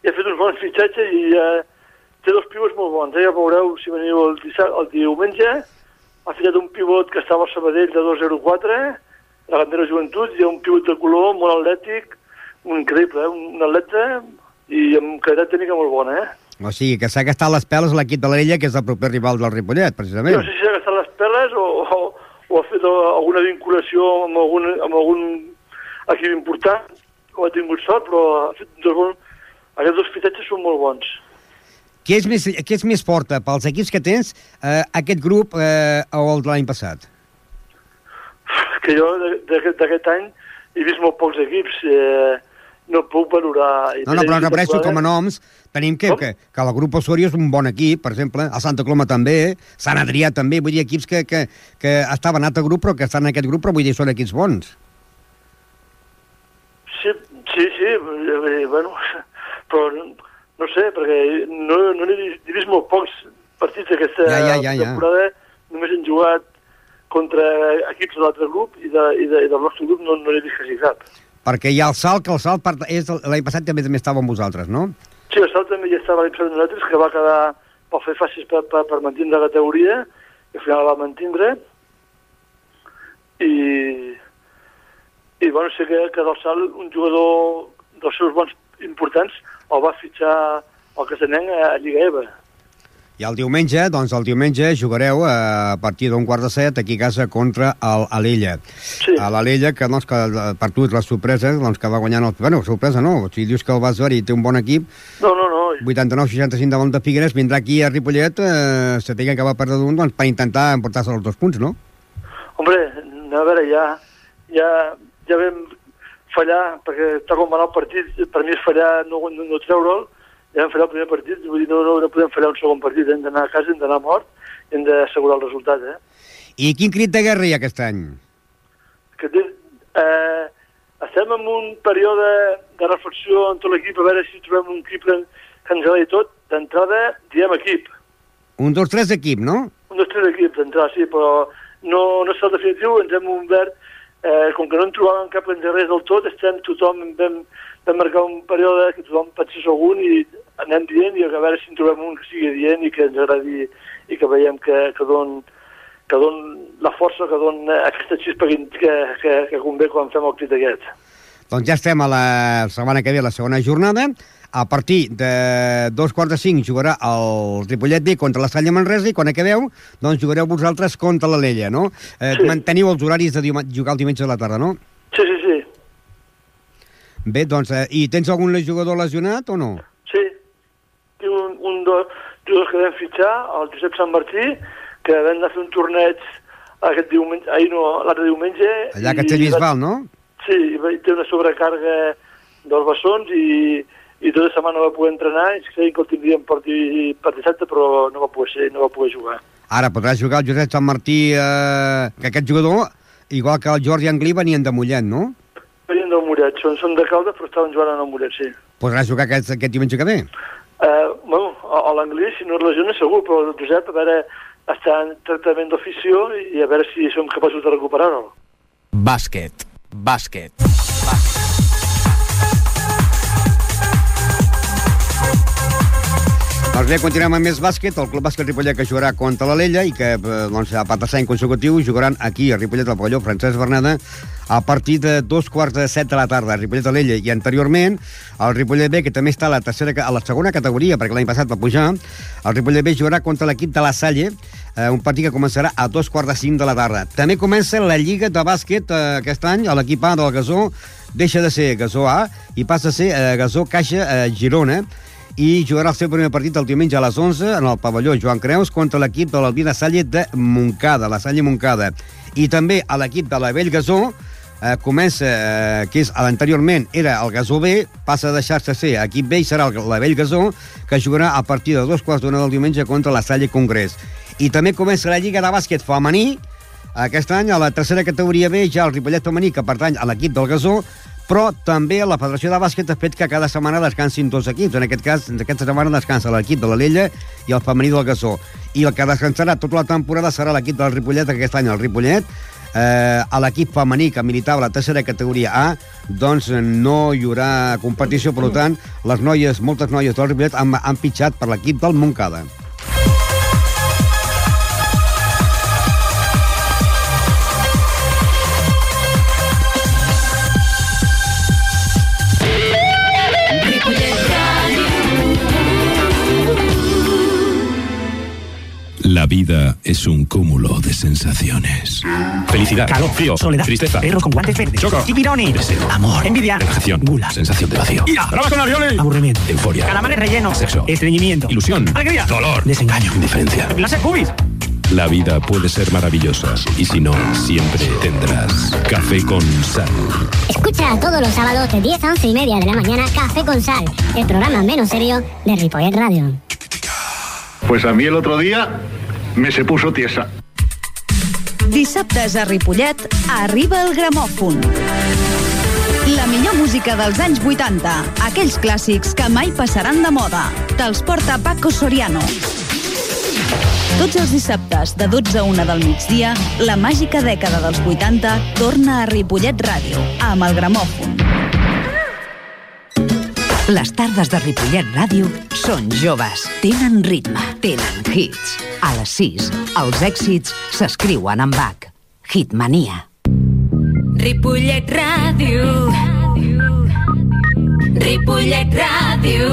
i ha fet uns bons fitxatges i té 2 pivots molt bons. Ja veureu si veniu el diumenge. Ha fitxat un pivot que estava al Sabadell de 2.04, la Gandera Joventut, i un pivot de color molt atlètic, increïble, un atleta i amb qualitat tècnica molt bona, O sigui, que s'ha gastat les peles a l'equip de l'Alella, que és el proper rival del Ripollet, precisament. No sé si s'ha gastat les peles o ha fet alguna vinculació amb algun equip important, o ha tingut sort, però ha fet aquests 2 fitxatges són molt bons. Què és més fort pels equips que tens, aquest grup o el de l'any passat? Que jo d'aquest any he vist molt pocs equips, no puc valorar... No, però no refereixo com a noms. Tenim que el grup Osorio és un bon equip, per exemple, el Santa Coloma també, Sant Adrià també, vull dir, equips que estaven en altre grup, però que estan en aquest grup, però vull dir, són equips bons. Sí, bueno, però no sé, perquè no he vist molt pocs partits d'aquesta temporada, només han jugat contra equips de l'altre grup i del nostre grup no he vist quasi cap. Perquè hi ha el Salt, que el Salt l'any passat també estava amb vosaltres, no? Sí, el Salt també hi estava l'any passat amb nosaltres, que va quedar per fer fàcils per mantenir la categoria, i al final la va mantenir. I bueno, sé que del Salt, un jugador dels seus bons importants, el va fitxar el castellenc a Lliga EVA. I el diumenge jugareu a partir d'un 6:15 aquí a casa contra l'Alella. Sí. A l'Alella, que per tu és la sorpresa, que va guanyant el... Bueno, sorpresa no, si dius que el vas veure i té un bon equip... No. 89-65 davant de Figueres, vindrà aquí a Ripollet, se té que acabar perdre d'un, doncs, per intentar emportar-se els 2 punts, no? Hombre, a veure, ja vam fallar, perquè tal com va anar el partit, per mi és fallar no treure'l. Ja vam fallar el primer partit, vull dir, no podem fallar un segon partit, hem d'anar a casa, hem d'anar mort, i hem d'assegurar el resultat, I quin crit de guerra hi ha aquest any? Estem en un període de reflexió en tot l'equip, a veure si trobem un equip que ens agradi tot. D'entrada, diem equip. 1, 2, 3 equip, no? 1, 2, 3 equip, d'entrada, sí, però no és el definitiu, ens hem obert, com que no en trobàvem cap que ens agradés del tot, tothom vam marcar un període que tothom pensés algun i anem dient, i a veure si en trobem un que sigui dient i que ens agradi i que veiem que don la força, que don aquesta xispa que convé quan fem el crit aquest. Doncs ja estem a la setmana que ve, a la segona jornada. A partir de 4:15 jugarà el Ripollet B contra la Salle Manresa, i quan acabeu, doncs jugareu vosaltres contra l'Alella, no? Sí. Manteniu els horaris de jugar el diumenge a la tarda, no? Sí. Bé, doncs, i tens algun jugador lesionat o no? Sí, tinc un dos jugadors que vam fitxar, el Josep Sant Martí, que vam anar a fer un torneig aquest diumenge, l'altre diumenge. Allà a Castellbisbal, no? Sí, té una sobrecàrga dels bessons i tota la setmana no va poder entrenar, i creiem que el tindríem per dissabte, però no va poder jugar. Ara podrà jugar el Josep Sant Martí, que aquest jugador, igual que el Jordi Anglí, venien de Mollet, no? Venien del Mollet, són de Caldes, però estaven jugant al Mollet, sí. Podrà jugar aquest diumenge que ve? Bueno, a l'Anglí, si no es lesiona, segur, però el Josep, a veure, està en tractament d'ofició i a veure si som capaços de recuperar-lo. Bàsquet. Doncs bé, continuem amb més bàsquet. El Club Bàsquet Ripollet, que jugarà contra l'Alella i que, doncs, a tercer any consecutiu jugaran aquí a Ripollet, al pavelló Francesc Bernada, a partir de 2:15 de la tarda. Ripollet Alella, i anteriorment el Ripollet B, que també està a la segona categoria, perquè l'any passat va pujar, el Ripollet B jugarà contra l'equip de la Salle, un partit que començarà a 2:45 de la tarda. També comença la Lliga de Bàsquet aquest any. L'equip A del Gasó deixa de ser Gasó A i passa a ser Gasó Caixa Girona, i jugarà el seu primer partit el diumenge a les 11 en el pavelló Joan Creus contra l'equip de l'Albina Salle de Montcada, la Salle Montcada. I també a l'equip de la Vell Gasó comença, que és anteriorment era el Gasó B, passa a deixar-se ser equip B i serà la Vell Gasó, que jugarà a partir de 2:15 del diumenge contra la Salle Congrés. I també comença la Lliga de Bàsquet Femení. Aquest any a la tercera categoria B ja el Ripollet Femení, que pertany a l'equip del Gasó, però també la Federació de Bàsquet ha fet que cada setmana descansin 2 equips. En aquest cas, aquesta setmana descansa l'equip de l'Alella i el femení del Gasó. I el que descansarà tota la temporada serà l'equip del Ripollet, aquest any el Ripollet, a l'equip femení que militava a la tercera categoria A, doncs no hi haurà competició, per tant, moltes noies del Ripollet han pitjat per l'equip del Montcada. La vida es un cúmulo de sensaciones. Felicidad, calor, frío, soledad, tristeza, perros con guantes verdes, choco, tiburones, deseo, amor, envidia, relajación, gula, sensación de vacío, ira, bravas con aviones, aburrimiento, euforia, calamares rellenos, sexo, estreñimiento, ilusión, alegría, dolor, desengaño, indiferencia. láser pubis. La vida puede ser maravillosa y si no, siempre tendrás Café con Sal. Escucha todos los sábados de 10 a 11 y media de la mañana Café con Sal, el programa menos serio de Ripollet Radio. Pues a mí el otro día me se puso tiesa. Dissabtes a Ripollet arriba el gramòfon. La millor música dels anys 80, aquells clàssics que mai passaran de moda. Te'ls porta Paco Soriano. Tots els dissabtes, de 12 a 1 del migdia, la màgica dècada dels 80 torna a Ripollet Ràdio, amb el gramòfon. Les tardes de Ripollet Ràdio són joves, tenen ritme, tenen hits. A les 6, els èxits s'escriuen en Bach. Hitmania. Ripollet Ràdio. Ripollet Ràdio.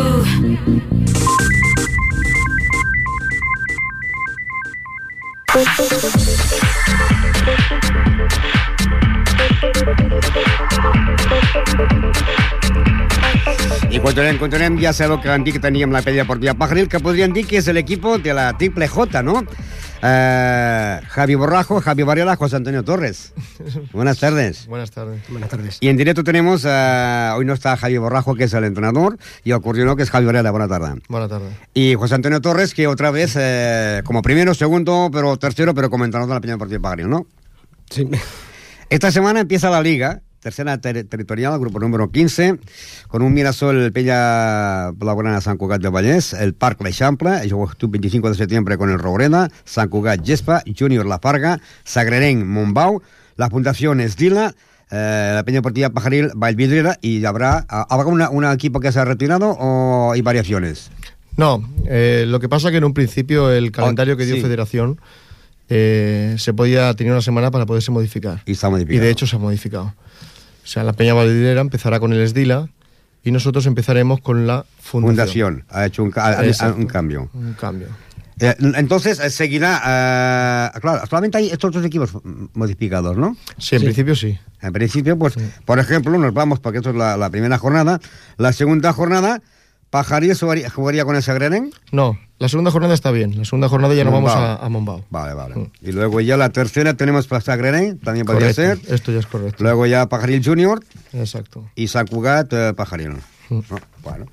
I continuem, ja sabeu que vam dir que teníem la pella deportiva Pajaril, que podríem dir que és l'equip de la Triple J, ¿no? Javi Borrajo, Javi Varela, José Antonio Torres. Buenas tardes. Buenas tardes. Buenas tardes. Y en directo tenemos, hoy no está Javi Borrajo, que es el entrenador, y el coordinador, que es Javi Varela. Buenas tardes. Buenas tardes. Y José Antonio Torres, que otra vez, como primero, segundo, pero tercero, pero como entrenador de la Peña Deportiva Pajaril, ¿no? Sí. Esta semana empieza la Liga, tercera territorial, grupo número 15, con un Mirasol Peña Blaugrana San Cugat de Vallès, el Parc L'Eixample, el 25 de septiembre con el Roureda, San Cugat Gespa, Júnior La Farga, Sagrerenc Montbau, la Fundación Esdila, la Peña Deportiva Pajaril Vallvidrera, y ¿habrá un equipo que se ha retirado o hay variaciones? No, lo que pasa que en un principio el calendario que dio Federación se podía tener una semana para poderse modificar. Y se ha modificado. Y de hecho se ha modificado. O sea, la Peña Vallvidrera empezará con el Esdila y nosotros empezaremos con la Fundación. Ha hecho un cambio. Un cambio. Entonces, seguirá... claro, solamente hay estos dos equipos modificados, ¿no? Sí, en principio sí. En principio, pues, por ejemplo, nos vamos, porque esto es la primera jornada. La segunda jornada, ¿Pajaril jugaría con el Sagrerenc? No, la segunda jornada está bien. La segunda jornada ya nos vamos a Montbau. Vale. Y luego ya la tercera tenemos para Sagrerenc, también podría ser. Esto ya es correcto. Luego ya Pajaril Júnior. Exacto. Y San Cugat Pajaril. Bueno.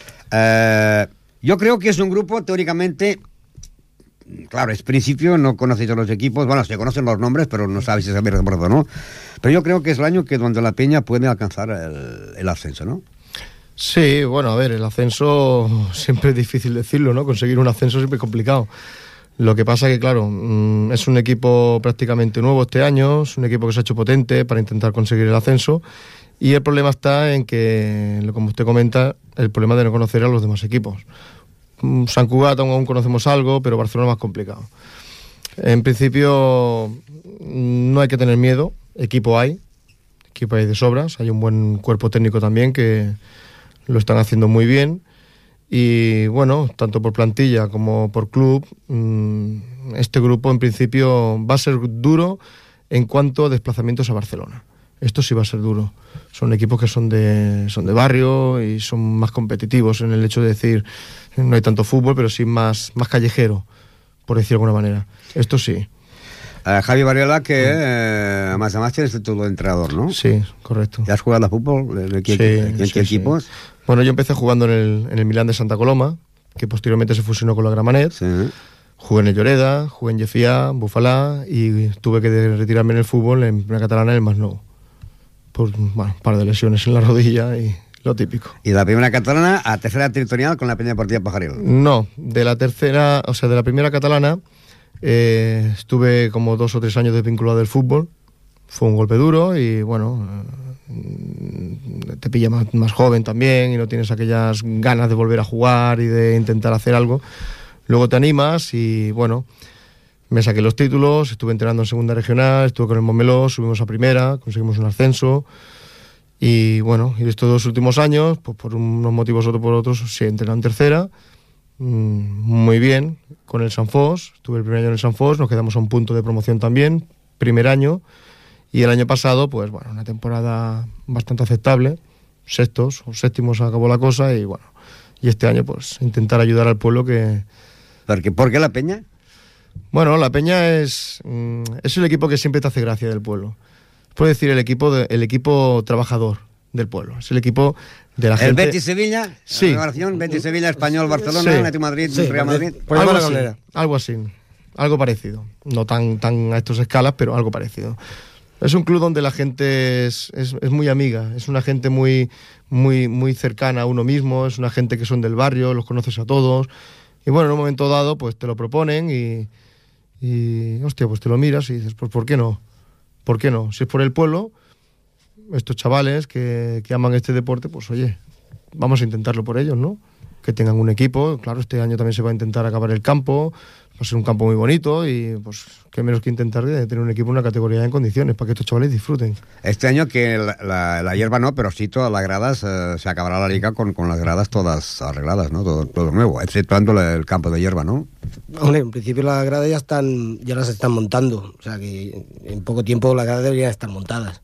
Yo creo que es un grupo, teóricamente... Claro, es principio, no conocéis a los equipos, bueno, se conocen los nombres, pero no sabéis si se habéis recuerdo o no. Pero yo creo que es el año que donde la Peña puede alcanzar el ascenso, ¿no? Sí, bueno, a ver, el ascenso siempre es difícil decirlo, ¿no? Conseguir un ascenso siempre es complicado. Lo que pasa que, claro, es un equipo prácticamente nuevo este año, es un equipo que se ha hecho potente para intentar conseguir el ascenso, y el problema está en que, como usted comenta, el problema de no conocer a los demás equipos. San Cugat aún conocemos algo, pero Barcelona más complicado. En principio no hay que tener miedo, equipo hay de sobras, hay un buen cuerpo técnico también que lo están haciendo muy bien, y bueno, tanto por plantilla como por club, este grupo en principio va a ser duro en cuanto a desplazamientos a Barcelona. Esto sí va a ser duro. Son equipos que son de barrio y son más competitivos en el hecho de decir, no hay tanto fútbol, pero sí más callejero, por decir de alguna manera. Esto sí. Javi Varela, que además tienes el título de entrenador, ¿no? Sí, correcto. ¿Ya has jugado a fútbol? ¿En qué equipos? Sí. Bueno, yo empecé jugando en el Milán de Santa Coloma, que posteriormente se fusionó con la Gramenet. Sí. Jugué en el Lloreda, jugué en Llefià, Bufalá, y tuve que retirarme en el fútbol en Primera Catalana, en el Masnou. Por un par de lesiones en la rodilla y lo típico. ¿Y de la Primera Catalana a tercera territorial con la Peña Deportiva Pajaril? No, de la Primera Catalana estuve como 2 o 3 años desvinculado del fútbol, fue un golpe duro y bueno, te pilla más joven también y no tienes aquellas ganas de volver a jugar y de intentar hacer algo. Luego te animas y bueno, me saqué los títulos, estuve entrenando en segunda regional, estuve con el Montmeló, subimos a primera, conseguimos un ascenso y bueno, y estos 2 últimos años, pues por unos motivos o por otros, sí, entrené en tercera, muy bien, con el Sanfós, estuve el primer año en el Sanfós, nos quedamos a un punto de promoción también, primer año, y el año pasado, pues bueno, una temporada bastante aceptable, sextos o séptimos acabó la cosa y bueno, y este año pues intentar ayudar al pueblo que... ¿Por qué la Peña? Bueno, la Peña es el equipo que siempre te hace gracia del pueblo. Puedo decir el equipo trabajador del pueblo. Es el equipo de la gente... ¿El Betis-Sevilla? Sí. Betis-Sevilla, Español-Barcelona, sí. Atlético Madrid, Sí. Real Madrid. Algo así. Algo parecido. No tan a estas escalas, pero algo parecido. Es un club donde la gente es muy amiga. Es una gente muy, muy, muy cercana a uno mismo. Es una gente que son del barrio, los conoces a todos. Y bueno, en un momento dado, pues te lo proponen y hostia, pues te lo miras y dices, pues ¿por qué no? ¿Por qué no? Si es por el pueblo, estos chavales que aman este deporte, pues oye, vamos a intentarlo por ellos, ¿no? Que tengan un equipo. Claro, este año también se va a intentar acabar el campo, va a ser un campo muy bonito y pues qué menos que intentar de tener un equipo en una categoría en condiciones para que estos chavales disfruten. Este año que la hierba no, pero sí todas las gradas, se acabará la liga con las gradas todas arregladas, ¿no? Todo nuevo, exceptuando el campo de hierba, ¿no? Hombre, en principio las gradas ya las están montando, o sea que en poco tiempo las gradas deberían estar montadas.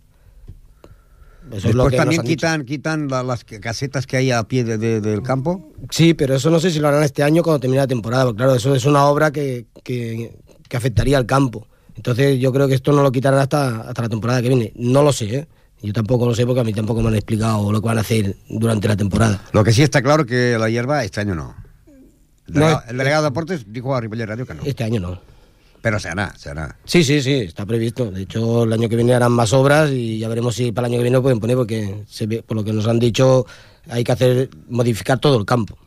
Eso es lo que también quitan las casetas que hay a pie del campo. Sí, pero eso no sé si lo harán este año cuando termine la temporada, porque claro, eso es una obra que afectaría al campo. Entonces yo creo que esto no lo quitarán hasta la temporada que viene. No lo sé, ¿eh? Yo tampoco lo sé porque a mí tampoco me han explicado lo que van a hacer durante la temporada. Lo que sí está claro que la hierba este año no. El delegado de deportes dijo a Ripollet Radio que no. Este año no. Pero se hará. Sí, está previsto. De hecho, el año que viene harán más obras y ya veremos si para el año que viene lo pueden poner, porque por lo que nos han dicho hay que modificar todo el campo.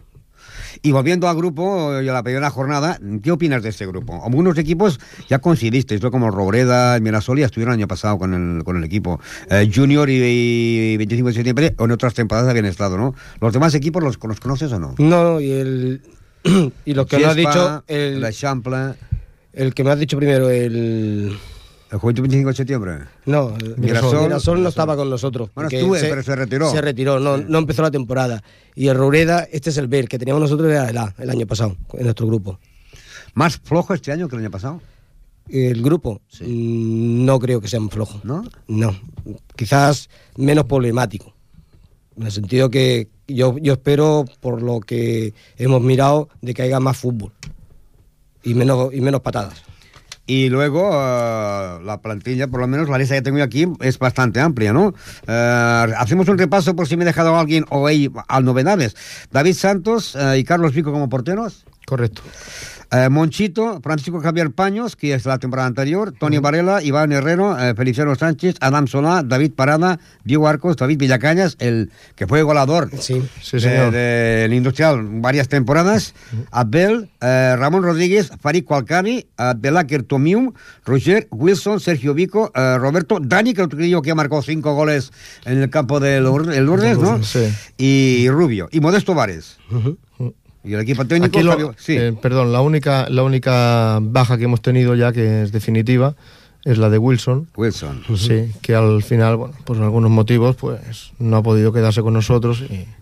Y volviendo al grupo y a la primera jornada, ¿qué opinas de este grupo? Algunos equipos ya coincidisteis, ¿no? Como Robreda, el Mirasol, ya estuvieron el año pasado con el equipo. Junior y 25 de septiembre, o en otras temporadas habían estado, ¿no? ¿Los demás equipos los conoces o no? No, y lo que nos has dicho... La Champla... El que me has dicho primero, ¿El Juventud 25 de septiembre? No, el Mirasol no estaba con nosotros. Bueno, pero se retiró. Se retiró, no empezó la temporada. Y el Robreda, este es el B, que teníamos nosotros el año pasado, en nuestro grupo. ¿Más flojo este año que el año pasado? El grupo, sí. No creo que sea más flojo. ¿No? No, quizás menos problemático. En el sentido que yo espero, por lo que hemos mirado, de que haya más fútbol. Y menos patadas. Y luego la plantilla, por lo menos la lista que tengo aquí, es bastante amplia, ¿no? Hacemos un repaso por si me he dejado a alguien o hay novedades. David Santos y Carlos Vico como porteros. Correcto. Monchito, Francisco Javier Paños, que es la temporada anterior, Tony Varela, Iván Herrero, Feliciano Sánchez, Adam Solá, David Parada, Diego Arcos, David Villacañas, el que fue goleador del Industrial varias temporadas, Abel, Ramón Rodríguez, Farid Cualcani, Abdelakir Tomium, Roger, Wilson, Sergio Vico, Roberto, Dani, que creo que marcó 5 goles en el campo del Lourdes, ¿no? Sí. Y Rubio, y Modesto Vares. Y el equipo técnico... Perdón, la única baja que hemos tenido ya, que es definitiva, es la de Wilson. Sí, que al final, bueno, por algunos motivos, pues no ha podido quedarse con nosotros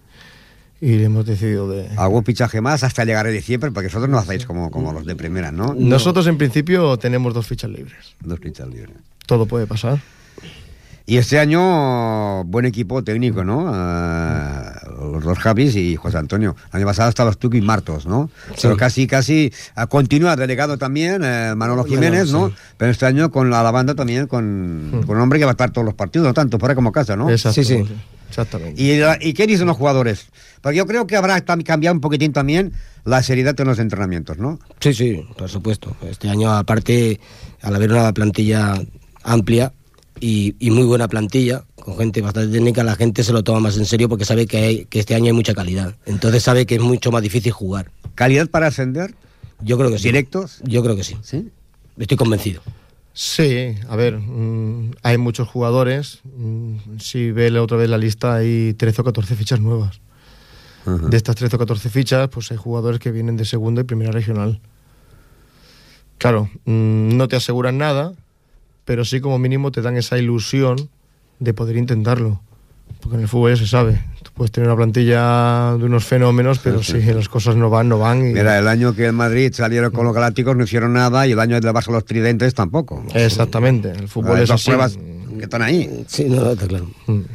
y hemos decidido de... ¿Algún fichaje más hasta llegar a diciembre? Porque vosotros no hacéis como los de primera, ¿no? Nosotros en principio tenemos 2 fichas libres. 2 fichas libres. Todo puede pasar. Y este año, buen equipo técnico, ¿no? Los 2 Javis y José Antonio. El año pasado estaban Tuki y Martos, ¿no? Sí. Pero casi continúa delegado también Manolo Jiménez, ¿no? Sí. Pero este año con la banda también, con un hombre que va a estar todos los partidos, no tanto fuera como casa, ¿no? Exacto. Sí. Exactamente. ¿Y qué dicen los jugadores? Porque yo creo que habrá cambiado un poquitín también la seriedad en los entrenamientos, ¿no? Sí, por supuesto. Este año, aparte, al haber una plantilla amplia, y muy buena plantilla, con gente bastante técnica, la gente se lo toma más en serio porque sabe que este año hay mucha calidad. Entonces sabe que es mucho más difícil jugar. ¿Calidad para ascender? Yo creo que sí. ¿Directos? Yo creo que sí. ¿Sí? Estoy convencido. Sí, a ver, hay muchos jugadores. Si ve otra vez la lista, hay 13 o 14 fichas nuevas. Uh-huh. De estas 13 o 14 fichas, pues hay jugadores que vienen de segunda y primera regional. Claro, no te aseguran nada, pero sí como mínimo te dan esa ilusión de poder intentarlo. Porque en el fútbol ya se sabe. Tú puedes tener una plantilla de unos fenómenos, pero si las cosas no van. Mira, el año que el Madrid salieron con los Galácticos no hicieron nada, y el año del Barça los Tridentes tampoco. Exactamente, el fútbol es así. Pruebas que están ahí. Sí, no, está claro.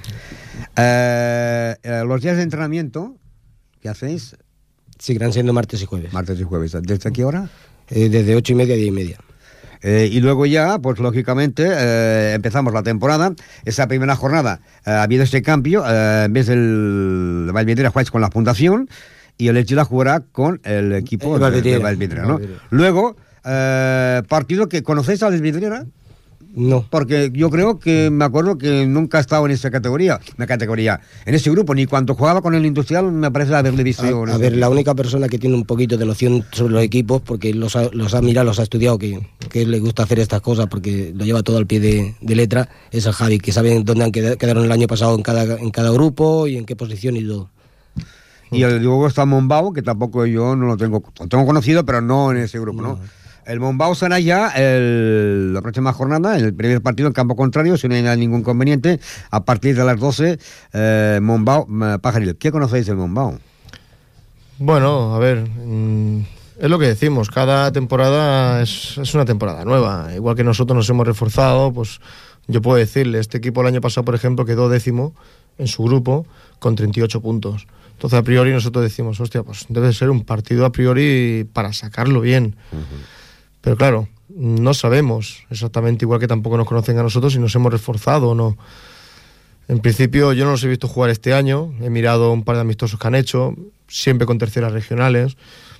Los días de entrenamiento, ¿qué hacéis? Seguirán siendo martes y jueves. Martes y jueves. ¿Desde qué hora? Desde 8:30 a 10:30. Y luego ya, pues lógicamente, empezamos la temporada. Esa primera jornada ha habido este cambio. En vez del Vallvidrera jugáis con la Fundación, y el Estila jugará con el equipo de Vallvidrera, ¿no? Luego, partido que conocéis al Vallvidrera. No. Porque yo creo que me acuerdo que nunca ha estado en esa categoría, en ese grupo, ni cuando jugaba con el Industrial me parece haberle visto. A ver, la única persona que tiene un poquito de noción sobre los equipos, porque los ha mirado, los ha estudiado, que le gusta hacer estas cosas porque lo lleva todo al pie de letra, es el Javi, que sabe dónde quedaron el año pasado en cada grupo y en qué posición y todo. Y luego está Mombao, que tampoco yo no lo tengo conocido, pero no en ese grupo, ¿no? El Mombao será ya la próxima jornada, el primer partido en campo contrario, si no hay ningún inconveniente, a partir de las 12, Mombao, Pajaril. ¿Qué conocéis del Mombao? Bueno, a ver, es lo que decimos, cada temporada es una temporada nueva. Igual que nosotros nos hemos reforzado, pues yo puedo decirle, este equipo el año pasado, por ejemplo, quedó 10º en su grupo con 38 puntos. Entonces, a priori, nosotros decimos, hostia, pues debe ser un partido a priori para sacarlo bien. Uh-huh. Pero claro, no sabemos exactamente, igual que tampoco nos conocen a nosotros, si nos hemos reforzado o no. En principio yo no los he visto jugar este año, he mirado un par de amistosos que han hecho, siempre con terceras regionales.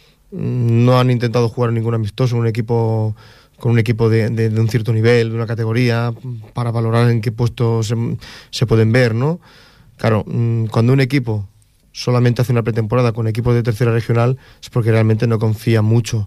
No han intentado jugar ningún amistoso con un equipo de un cierto nivel, de una categoría, para valorar en qué puestos se pueden ver, ¿no? Claro, cuando un equipo solamente hace una pretemporada con equipos de tercera regional es porque realmente no confía mucho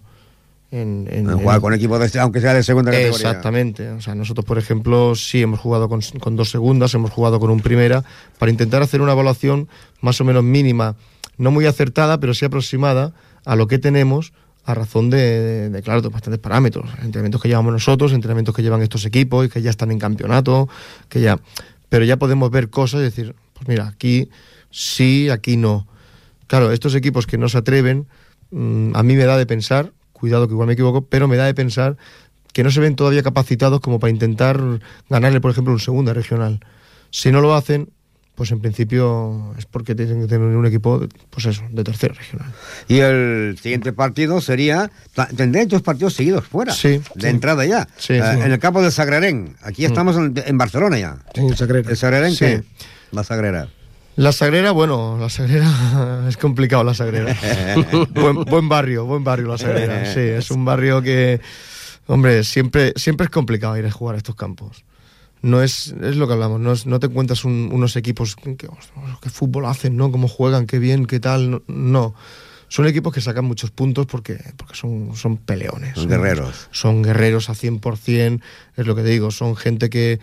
en jugar con equipos aunque sea de segunda categoría. Exactamente. O sea, nosotros, por ejemplo, sí hemos jugado con 2 segundas, hemos jugado con un primera, para intentar hacer una evaluación más o menos mínima, no muy acertada, pero sí aproximada a lo que tenemos, a razón de bastantes parámetros. Entrenamientos que llevamos nosotros, entrenamientos que llevan estos equipos y que ya están en campeonato, pero ya podemos ver cosas y decir, pues mira, aquí sí, aquí no. Claro, estos equipos que no se atreven, a mí me da de pensar, cuidado que igual me equivoco, pero me da de pensar que no se ven todavía capacitados como para intentar ganarle, por ejemplo, un segunda regional. Si no lo hacen, pues en principio es porque tienen que tener un equipo, pues eso, de tercera regional. Y el siguiente partido sería, tendréis 2 partidos seguidos fuera, sí, de entrada ya, sí. En el campo del Sagrarén. Aquí estamos en Barcelona ya. Sí, el Sagrera. ¿El Sagrarén sí. qué? La Sagrera. La Sagrera, bueno, la Sagrera es complicado, la Sagrera. buen barrio la Sagrera. Sí, es un barrio que, hombre, siempre es complicado ir a jugar a estos campos. No es lo que hablamos, no te encuentras unos equipos que fútbol hacen, ¿no? Cómo juegan, qué bien, qué tal, no. Son equipos que sacan muchos puntos porque son peleones. Son guerreros. Son guerreros a 100%, es lo que te digo, son gente que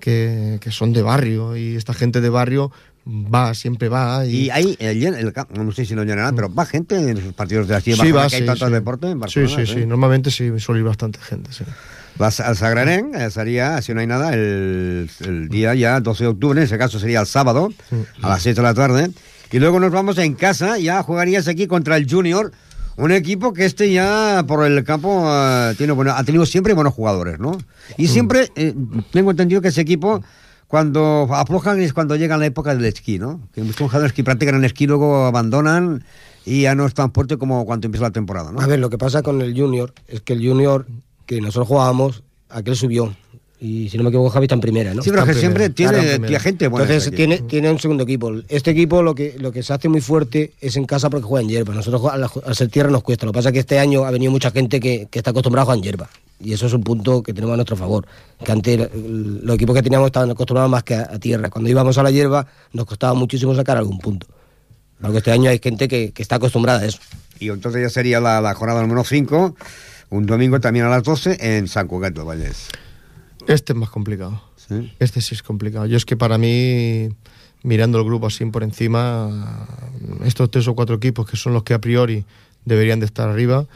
son de barrio, y esta gente de barrio siempre va. Y hay, no sé si lo llenarán, pero va gente en los partidos de aquí, sí, va, que hay tanto deporte en Barcelona. Sí, normalmente sí, suele ir bastante gente, sí. Vas al Sagrarén, sería, si no hay nada, el día ya 12 de octubre, en ese caso sería el sábado, a las 6 de la tarde. Y luego nos vamos en casa, ya jugarías aquí contra el Junior, un equipo que ya por el campo ha tenido siempre buenos jugadores, ¿no? Y siempre tengo entendido que ese equipo, cuando aflojan, es cuando llega la época del esquí, ¿no? Que muchos jugadores que practican el esquí luego abandonan y ya no es tan fuerte como cuando empieza la temporada, ¿no? A ver, lo que pasa con el Junior es que el Junior que nosotros jugábamos, aquel subió. Y si no me equivoco, Javi está en primera, ¿no? Sí, pero que siempre tiene gente buena. Entonces tiene un segundo equipo. Este equipo lo que se hace muy fuerte es en casa porque juega en hierba. Nosotros al ser tierra nos cuesta. Lo que pasa es que este año ha venido mucha gente que está acostumbrada a jugar en hierba. Y eso es un punto que tenemos a nuestro favor. Que antes los equipos que teníamos estaban acostumbrados más que a tierra. Cuando íbamos a la hierba nos costaba muchísimo sacar algún punto. Porque este año hay gente que está acostumbrada a eso. Y entonces ya sería la jornada número 5, un domingo también a las 12 en San Cugat del Vallès. Este es más complicado. ¿Sí? Este sí es complicado. Yo es que para mí, mirando el grupo así por encima, estos 3 o 4 equipos que son los que a priori deberían de estar arriba,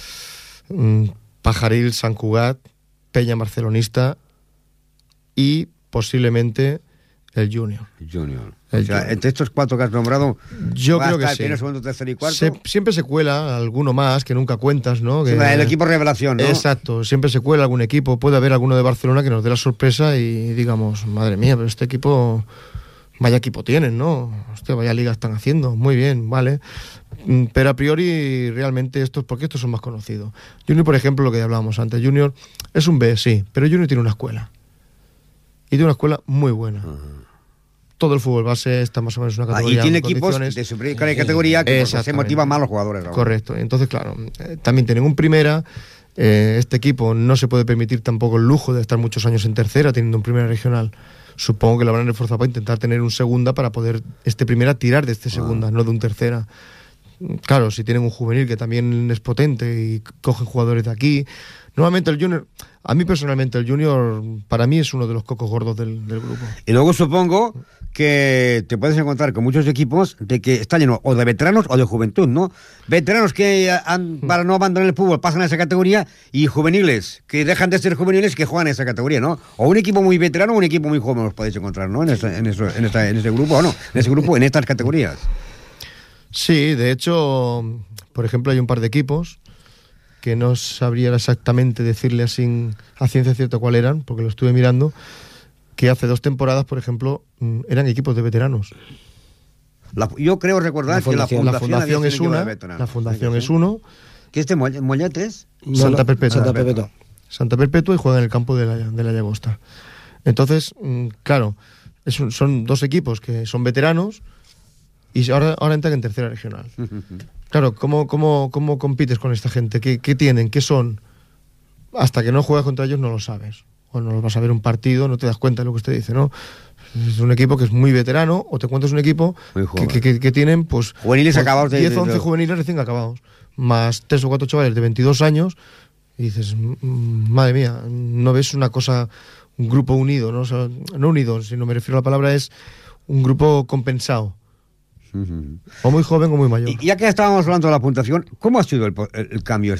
Pajaril, Sant Cugat, Peña Barcelonista y posiblemente el Junior. Entre estos 4 que has nombrado, yo creo que sí. Primero, segundo, tercero y cuarto. Siempre se cuela alguno más que nunca cuentas, ¿no? Sí, el equipo revelación, ¿no? Exacto, siempre se cuela algún equipo. Puede haber alguno de Barcelona que nos dé la sorpresa y digamos, madre mía, pero este equipo, vaya equipo tienen, ¿no? Hostia, vaya liga están haciendo. Muy bien, vale. Pero a priori, realmente, porque estos son más conocidos. Junior, por ejemplo, lo que hablábamos antes, Junior es un B, sí, pero Junior tiene una escuela. Y tiene una escuela muy buena. Todo el fútbol base está más o menos en una categoría. Y tiene equipos de su categoría que se motivan más los jugadores. ¿No? Correcto. Entonces, claro, también tienen un primera. Este equipo no se puede permitir tampoco el lujo de estar muchos años en tercera, teniendo un primera regional. Supongo que lo habrán reforzado para intentar tener un segunda para poder primera tirar de segunda, no de un tercera. Claro, si tienen un juvenil que también es potente y cogen jugadores de aquí. Normalmente el Junior, a mí personalmente el Junior, para mí es uno de los cocos gordos del grupo. Y luego supongo que te puedes encontrar con muchos equipos de que están llenos o de veteranos o de juventud, ¿no? Veteranos que para no abandonar el fútbol pasan a esa categoría y juveniles que dejan de ser juveniles que juegan en esa categoría, ¿no? O un equipo muy veterano o un equipo muy joven los podéis encontrar, ¿no? En ese grupo, ¿o no? En ese grupo, en estas categorías. Sí, de hecho, por ejemplo, hay un par de equipos que no sabría exactamente decirle así a ciencia cierta cuál eran, porque lo estuve mirando, que hace 2 temporadas, por ejemplo, eran equipos de veteranos. Yo creo recordar que la fundación es una. La fundación es uno. ¿Qué es Molletes? Santa Perpetua. Santa Perpetua y juega en el campo de la Llagosta. Entonces, claro, son 2 equipos que son veteranos y ahora entran en tercera regional. Claro, ¿cómo compites con esta gente? ¿Qué tienen? ¿Qué son? Hasta que no juegas contra ellos no lo sabes. O no vas a ver un partido, no te das cuenta de lo que usted dice, ¿no? Es un equipo que es muy veterano, o te encuentras un equipo que tienen, pues... Juveniles acabados 10 o 11 juveniles recién acabados, más 3 o 4 chavales de 22 años, y dices, madre mía, no ves una cosa, un grupo unido, ¿no? O sea, no unido, sino me refiero a la palabra, es un grupo compensado. O muy joven o muy mayor. Y ya que estábamos hablando de la puntuación, ¿cómo ha sido el cambio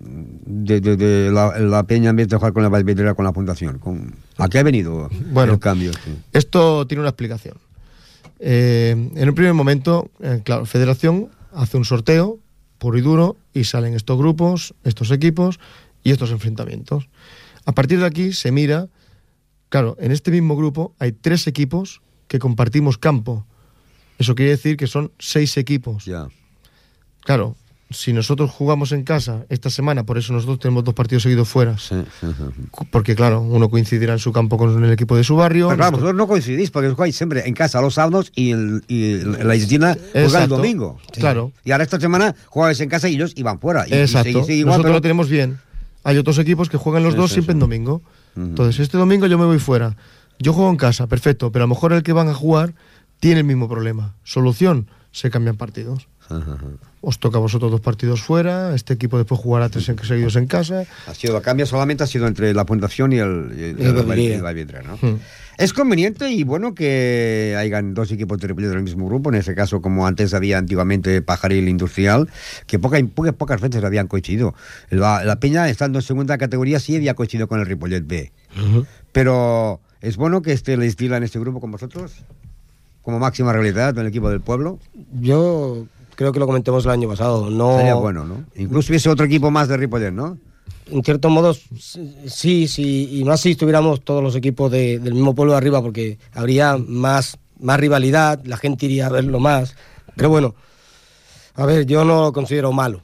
de la Peña en vez de jugar con la Valvedrera con la puntuación? ¿A qué ha venido el cambio? Esto tiene una explicación. En un primer momento, claro, Federación hace un sorteo puro y duro y salen estos grupos, estos equipos y estos enfrentamientos. A partir de aquí se mira, claro, en este mismo grupo hay 3 equipos que compartimos campo. Eso quiere decir que son 6 equipos. Ya. Claro, si nosotros jugamos en casa esta semana, por eso nosotros tenemos 2 partidos seguidos fuera. Sí. Porque, claro, uno coincidirá en su campo con el equipo de su barrio. Pero claro, vosotros no coincidís, porque jugáis siempre en casa los sábados y la Istina juega el domingo. Sí. Claro. Y ahora esta semana jugáis en casa y ellos iban fuera. Exacto. Nosotros lo tenemos bien. Hay otros equipos que juegan los dos siempre en domingo. Entonces, este domingo yo me voy fuera. Yo juego en casa, perfecto, pero a lo mejor el que van a jugar tiene el mismo problema. Solución, se cambian partidos. Os toca a vosotros 2 partidos fuera, este equipo después jugará 3 seguidos en casa. El cambio solamente ha sido entre la puntuación y el Valvedrera, ¿no? Es conveniente y bueno que hayan 2 equipos de Ripollet del mismo grupo, en ese caso como antes había antiguamente Pajaril Industrial, que pocas veces habían coincidido. La Peña, estando en segunda categoría, sí había coincidido con el Ripollet B. Pero es bueno que esté el Estila en este grupo con vosotros, como máxima realidad del equipo del pueblo. Yo creo que lo comentamos el año pasado. No... Sería bueno, ¿no? Incluso hubiese otro equipo más de Ripollet, ¿no? En ciertos modos, sí, y más si estuviéramos todos los equipos del mismo pueblo de arriba, porque habría más rivalidad, la gente iría a verlo más. Pero bueno, a ver, yo no lo considero malo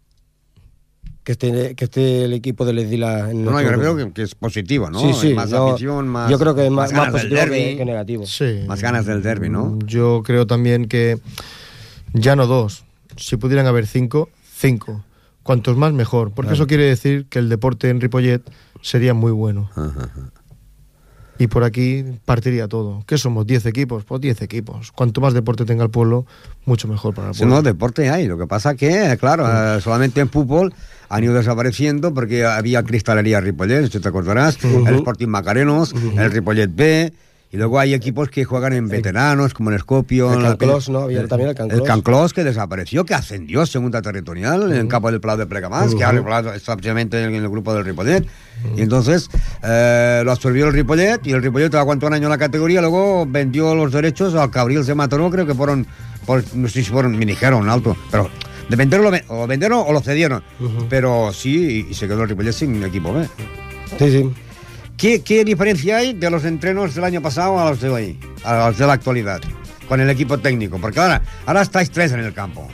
que esté el equipo del Esdila en yo creo que es positivo, ¿no? Sí, más afición, más... Yo creo que es más positivo que negativo. Sí. Más ganas del derbi, ¿no? Yo creo también que ya no 2, si pudieran haber 5. Cuantos más, mejor. Porque eso quiere decir que el deporte en Ripollet sería muy bueno. Y por aquí partiría todo. ¿Qué somos? 10 equipos. Pues 10 equipos. Cuanto más deporte tenga el pueblo, mucho mejor para el pueblo. No, deporte hay. Lo que pasa que, claro, solamente en fútbol han ido desapareciendo porque había Cristalería Ripollet, si te acordarás, el Sporting Macarenos, el Ripollet B, y luego hay equipos que juegan en veteranos, como el Escopio. El Canclós, ¿no? Había también el Canclós. El Canclós, que desapareció, que ascendió a segunda territorial en Campo del Plau de Plegamans, que ahora está precisamente en el grupo del Ripollet. Y entonces lo absorbió el Ripollet, y el Ripollet aguantó un año en la categoría, luego vendió los derechos al Cabrils de Mataró, creo que fueron, no sé si fueron, me dijeron alto, pero de venderlo, o vendieron o lo cedieron. Pero sí, y se quedó el Ripollet sin equipo B. Sí, sí. ¿Qué diferencia hay de los entrenos del año pasado a los de hoy, a los de la actualidad, con el equipo técnico? Porque ahora estáis 3 en el campo.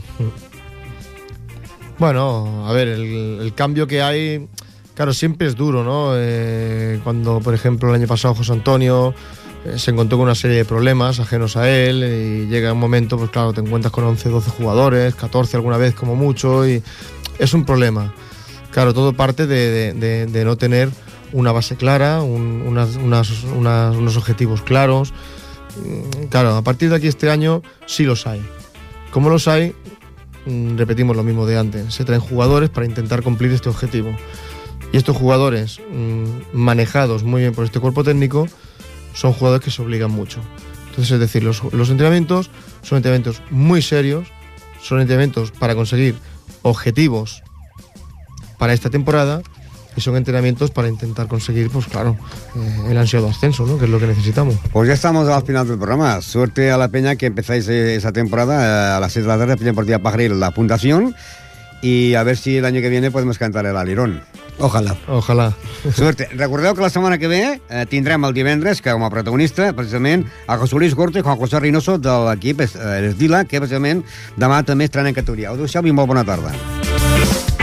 Bueno, a ver, el cambio que hay, claro, siempre es duro, ¿no? Cuando, por ejemplo, el año pasado José Antonio se encontró con una serie de problemas ajenos a él, y llega un momento, pues claro, te encuentras con 11, 12 jugadores, 14 alguna vez como mucho, y es un problema. Claro, todo parte de no tener una base clara, unos objetivos claros. Claro, a partir de aquí este año sí los hay. ¿Cómo los hay? Repetimos lo mismo de antes. Se traen jugadores para intentar cumplir este objetivo. Y estos jugadores, manejados muy bien por este cuerpo técnico, son jugadores que se obligan mucho. Entonces, es decir, los entrenamientos son entrenamientos muy serios, son entrenamientos para conseguir objetivos para esta temporada, y son entrenamientos para intentar conseguir, pues claro, el ansiado ascenso, ¿no? Que es lo que necesitamos. Pues ya estamos al final del programa. Suerte a la peña que empezáis esa temporada a las 6 de la tarde, Peña Deportiva Pajaril, la fundación, y a ver si el año que viene podemos cantar el Alirón. Ojalà. Ojalà. Suerte. Recordeu que la setmana que ve tindrem el divendres, que com a protagonista, precisament, a José Luis Gorte i Juan José Reynoso de l'equip Esdila, que precisament demà també estrena en categoria. Ho deixeu i molt bona tarda.